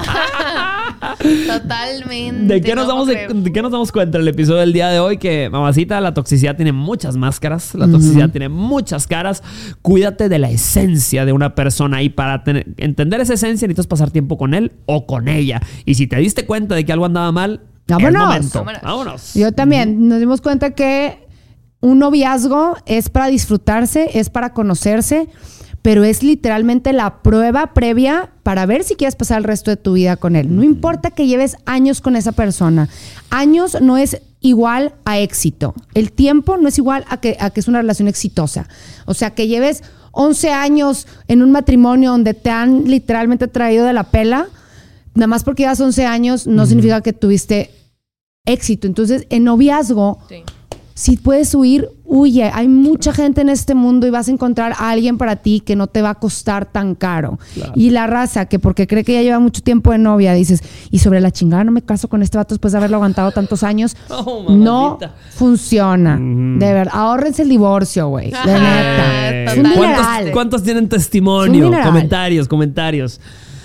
Totalmente. ¿De qué nos damos cuenta en el episodio del día de hoy? Que, mamacita, la toxicidad tiene muchas máscaras. La toxicidad tiene muchas caras. Cuídate de la esencia de una persona y para entender esa esencia necesitas pasar tiempo con él o con ella. Y si te diste cuenta de que algo andaba mal, Vámonos. Yo también nos dimos cuenta que un noviazgo es para disfrutarse, es para conocerse, pero es literalmente la prueba previa para ver si quieres pasar el resto de tu vida con él. No importa que lleves años con esa persona. Años no es igual a éxito. El tiempo no es igual a que es una relación exitosa. O sea, que lleves 11 años en un matrimonio donde te han literalmente traído de la pela, nada más porque llevas 11 años no significa que tuviste éxito. Entonces, en noviazgo, si puedes huye. Hay mucha gente en este mundo y vas a encontrar a alguien para ti que no te va a costar tan caro. Claro. Y la raza, que porque cree que ya lleva mucho tiempo de novia, dices, y sobre la chingada no me caso con este vato después de haberlo aguantado tantos años. No funciona. De verdad. Ahórrense el divorcio, güey. De neta. Es un mineral. ¿Cuántos tienen testimonio? Comentarios.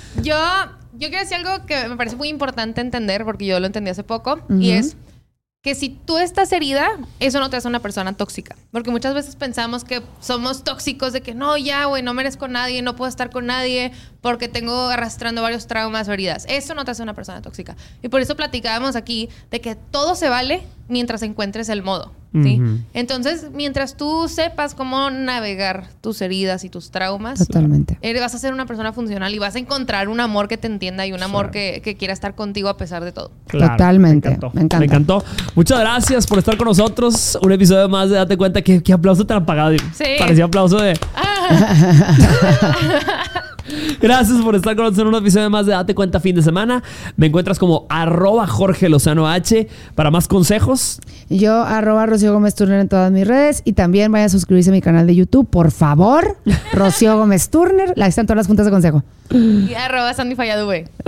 Yo quiero decir algo que me parece muy importante entender, porque yo lo entendí hace poco, y es que si tú estás herida, eso no te hace una persona tóxica. Porque muchas veces pensamos que somos tóxicos, de que no, ya, güey, no merezco a nadie, no puedo estar con nadie, porque tengo arrastrando varios traumas o heridas. Eso no te hace una persona tóxica. Y por eso platicábamos aquí de que todo se vale mientras encuentres el modo, ¿sí? Entonces, mientras tú sepas cómo navegar tus heridas y tus traumas, totalmente, vas a ser una persona funcional y vas a encontrar un amor que te entienda y un amor que quiera estar contigo a pesar de todo. Claro, totalmente. Me encantó. Muchas gracias por estar con nosotros. Un episodio más de Date Cuenta. ¿Qué aplauso tan apagado? Sí. Parecía aplauso de... Gracias por estar con nosotros en un episodio más de Date Cuenta fin de semana. Me encuentras como @JorgeLozanoH para más consejos. Yo @Rocío Gómez Turner en todas mis redes y también vaya a suscribirse a mi canal de YouTube, por favor. Rocío Gómez Turner, ahí están todas las juntas de consejo. Y @Sandy Falladube. ¡Sí!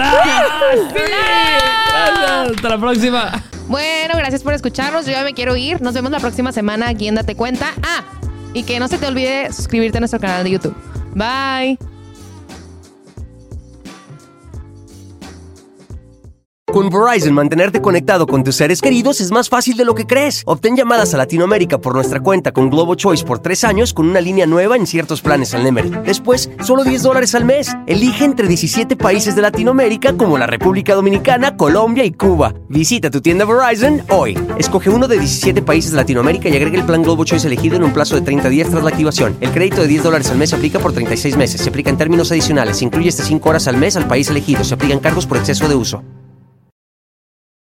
Gracias. Hasta la próxima. Bueno, gracias por escucharnos. Yo ya me quiero ir. Nos vemos la próxima semana aquí en Date Cuenta. Y que no se te olvide suscribirte a nuestro canal de YouTube. Bye. Con Verizon, mantenerte conectado con tus seres queridos es más fácil de lo que crees. Obtén llamadas a Latinoamérica por nuestra cuenta con Globo Choice por 3 años con una línea nueva en ciertos planes al Nemery. Después, solo $10 al mes. Elige entre 17 países de Latinoamérica como la República Dominicana, Colombia y Cuba. Visita tu tienda Verizon hoy. Escoge uno de 17 países de Latinoamérica y agrega el plan Globo Choice elegido en un plazo de 30 días tras la activación. El crédito de $10 al mes se aplica por 36 meses. Se aplica en términos adicionales. Se incluye hasta 5 horas al mes al país elegido. Se aplican cargos por exceso de uso.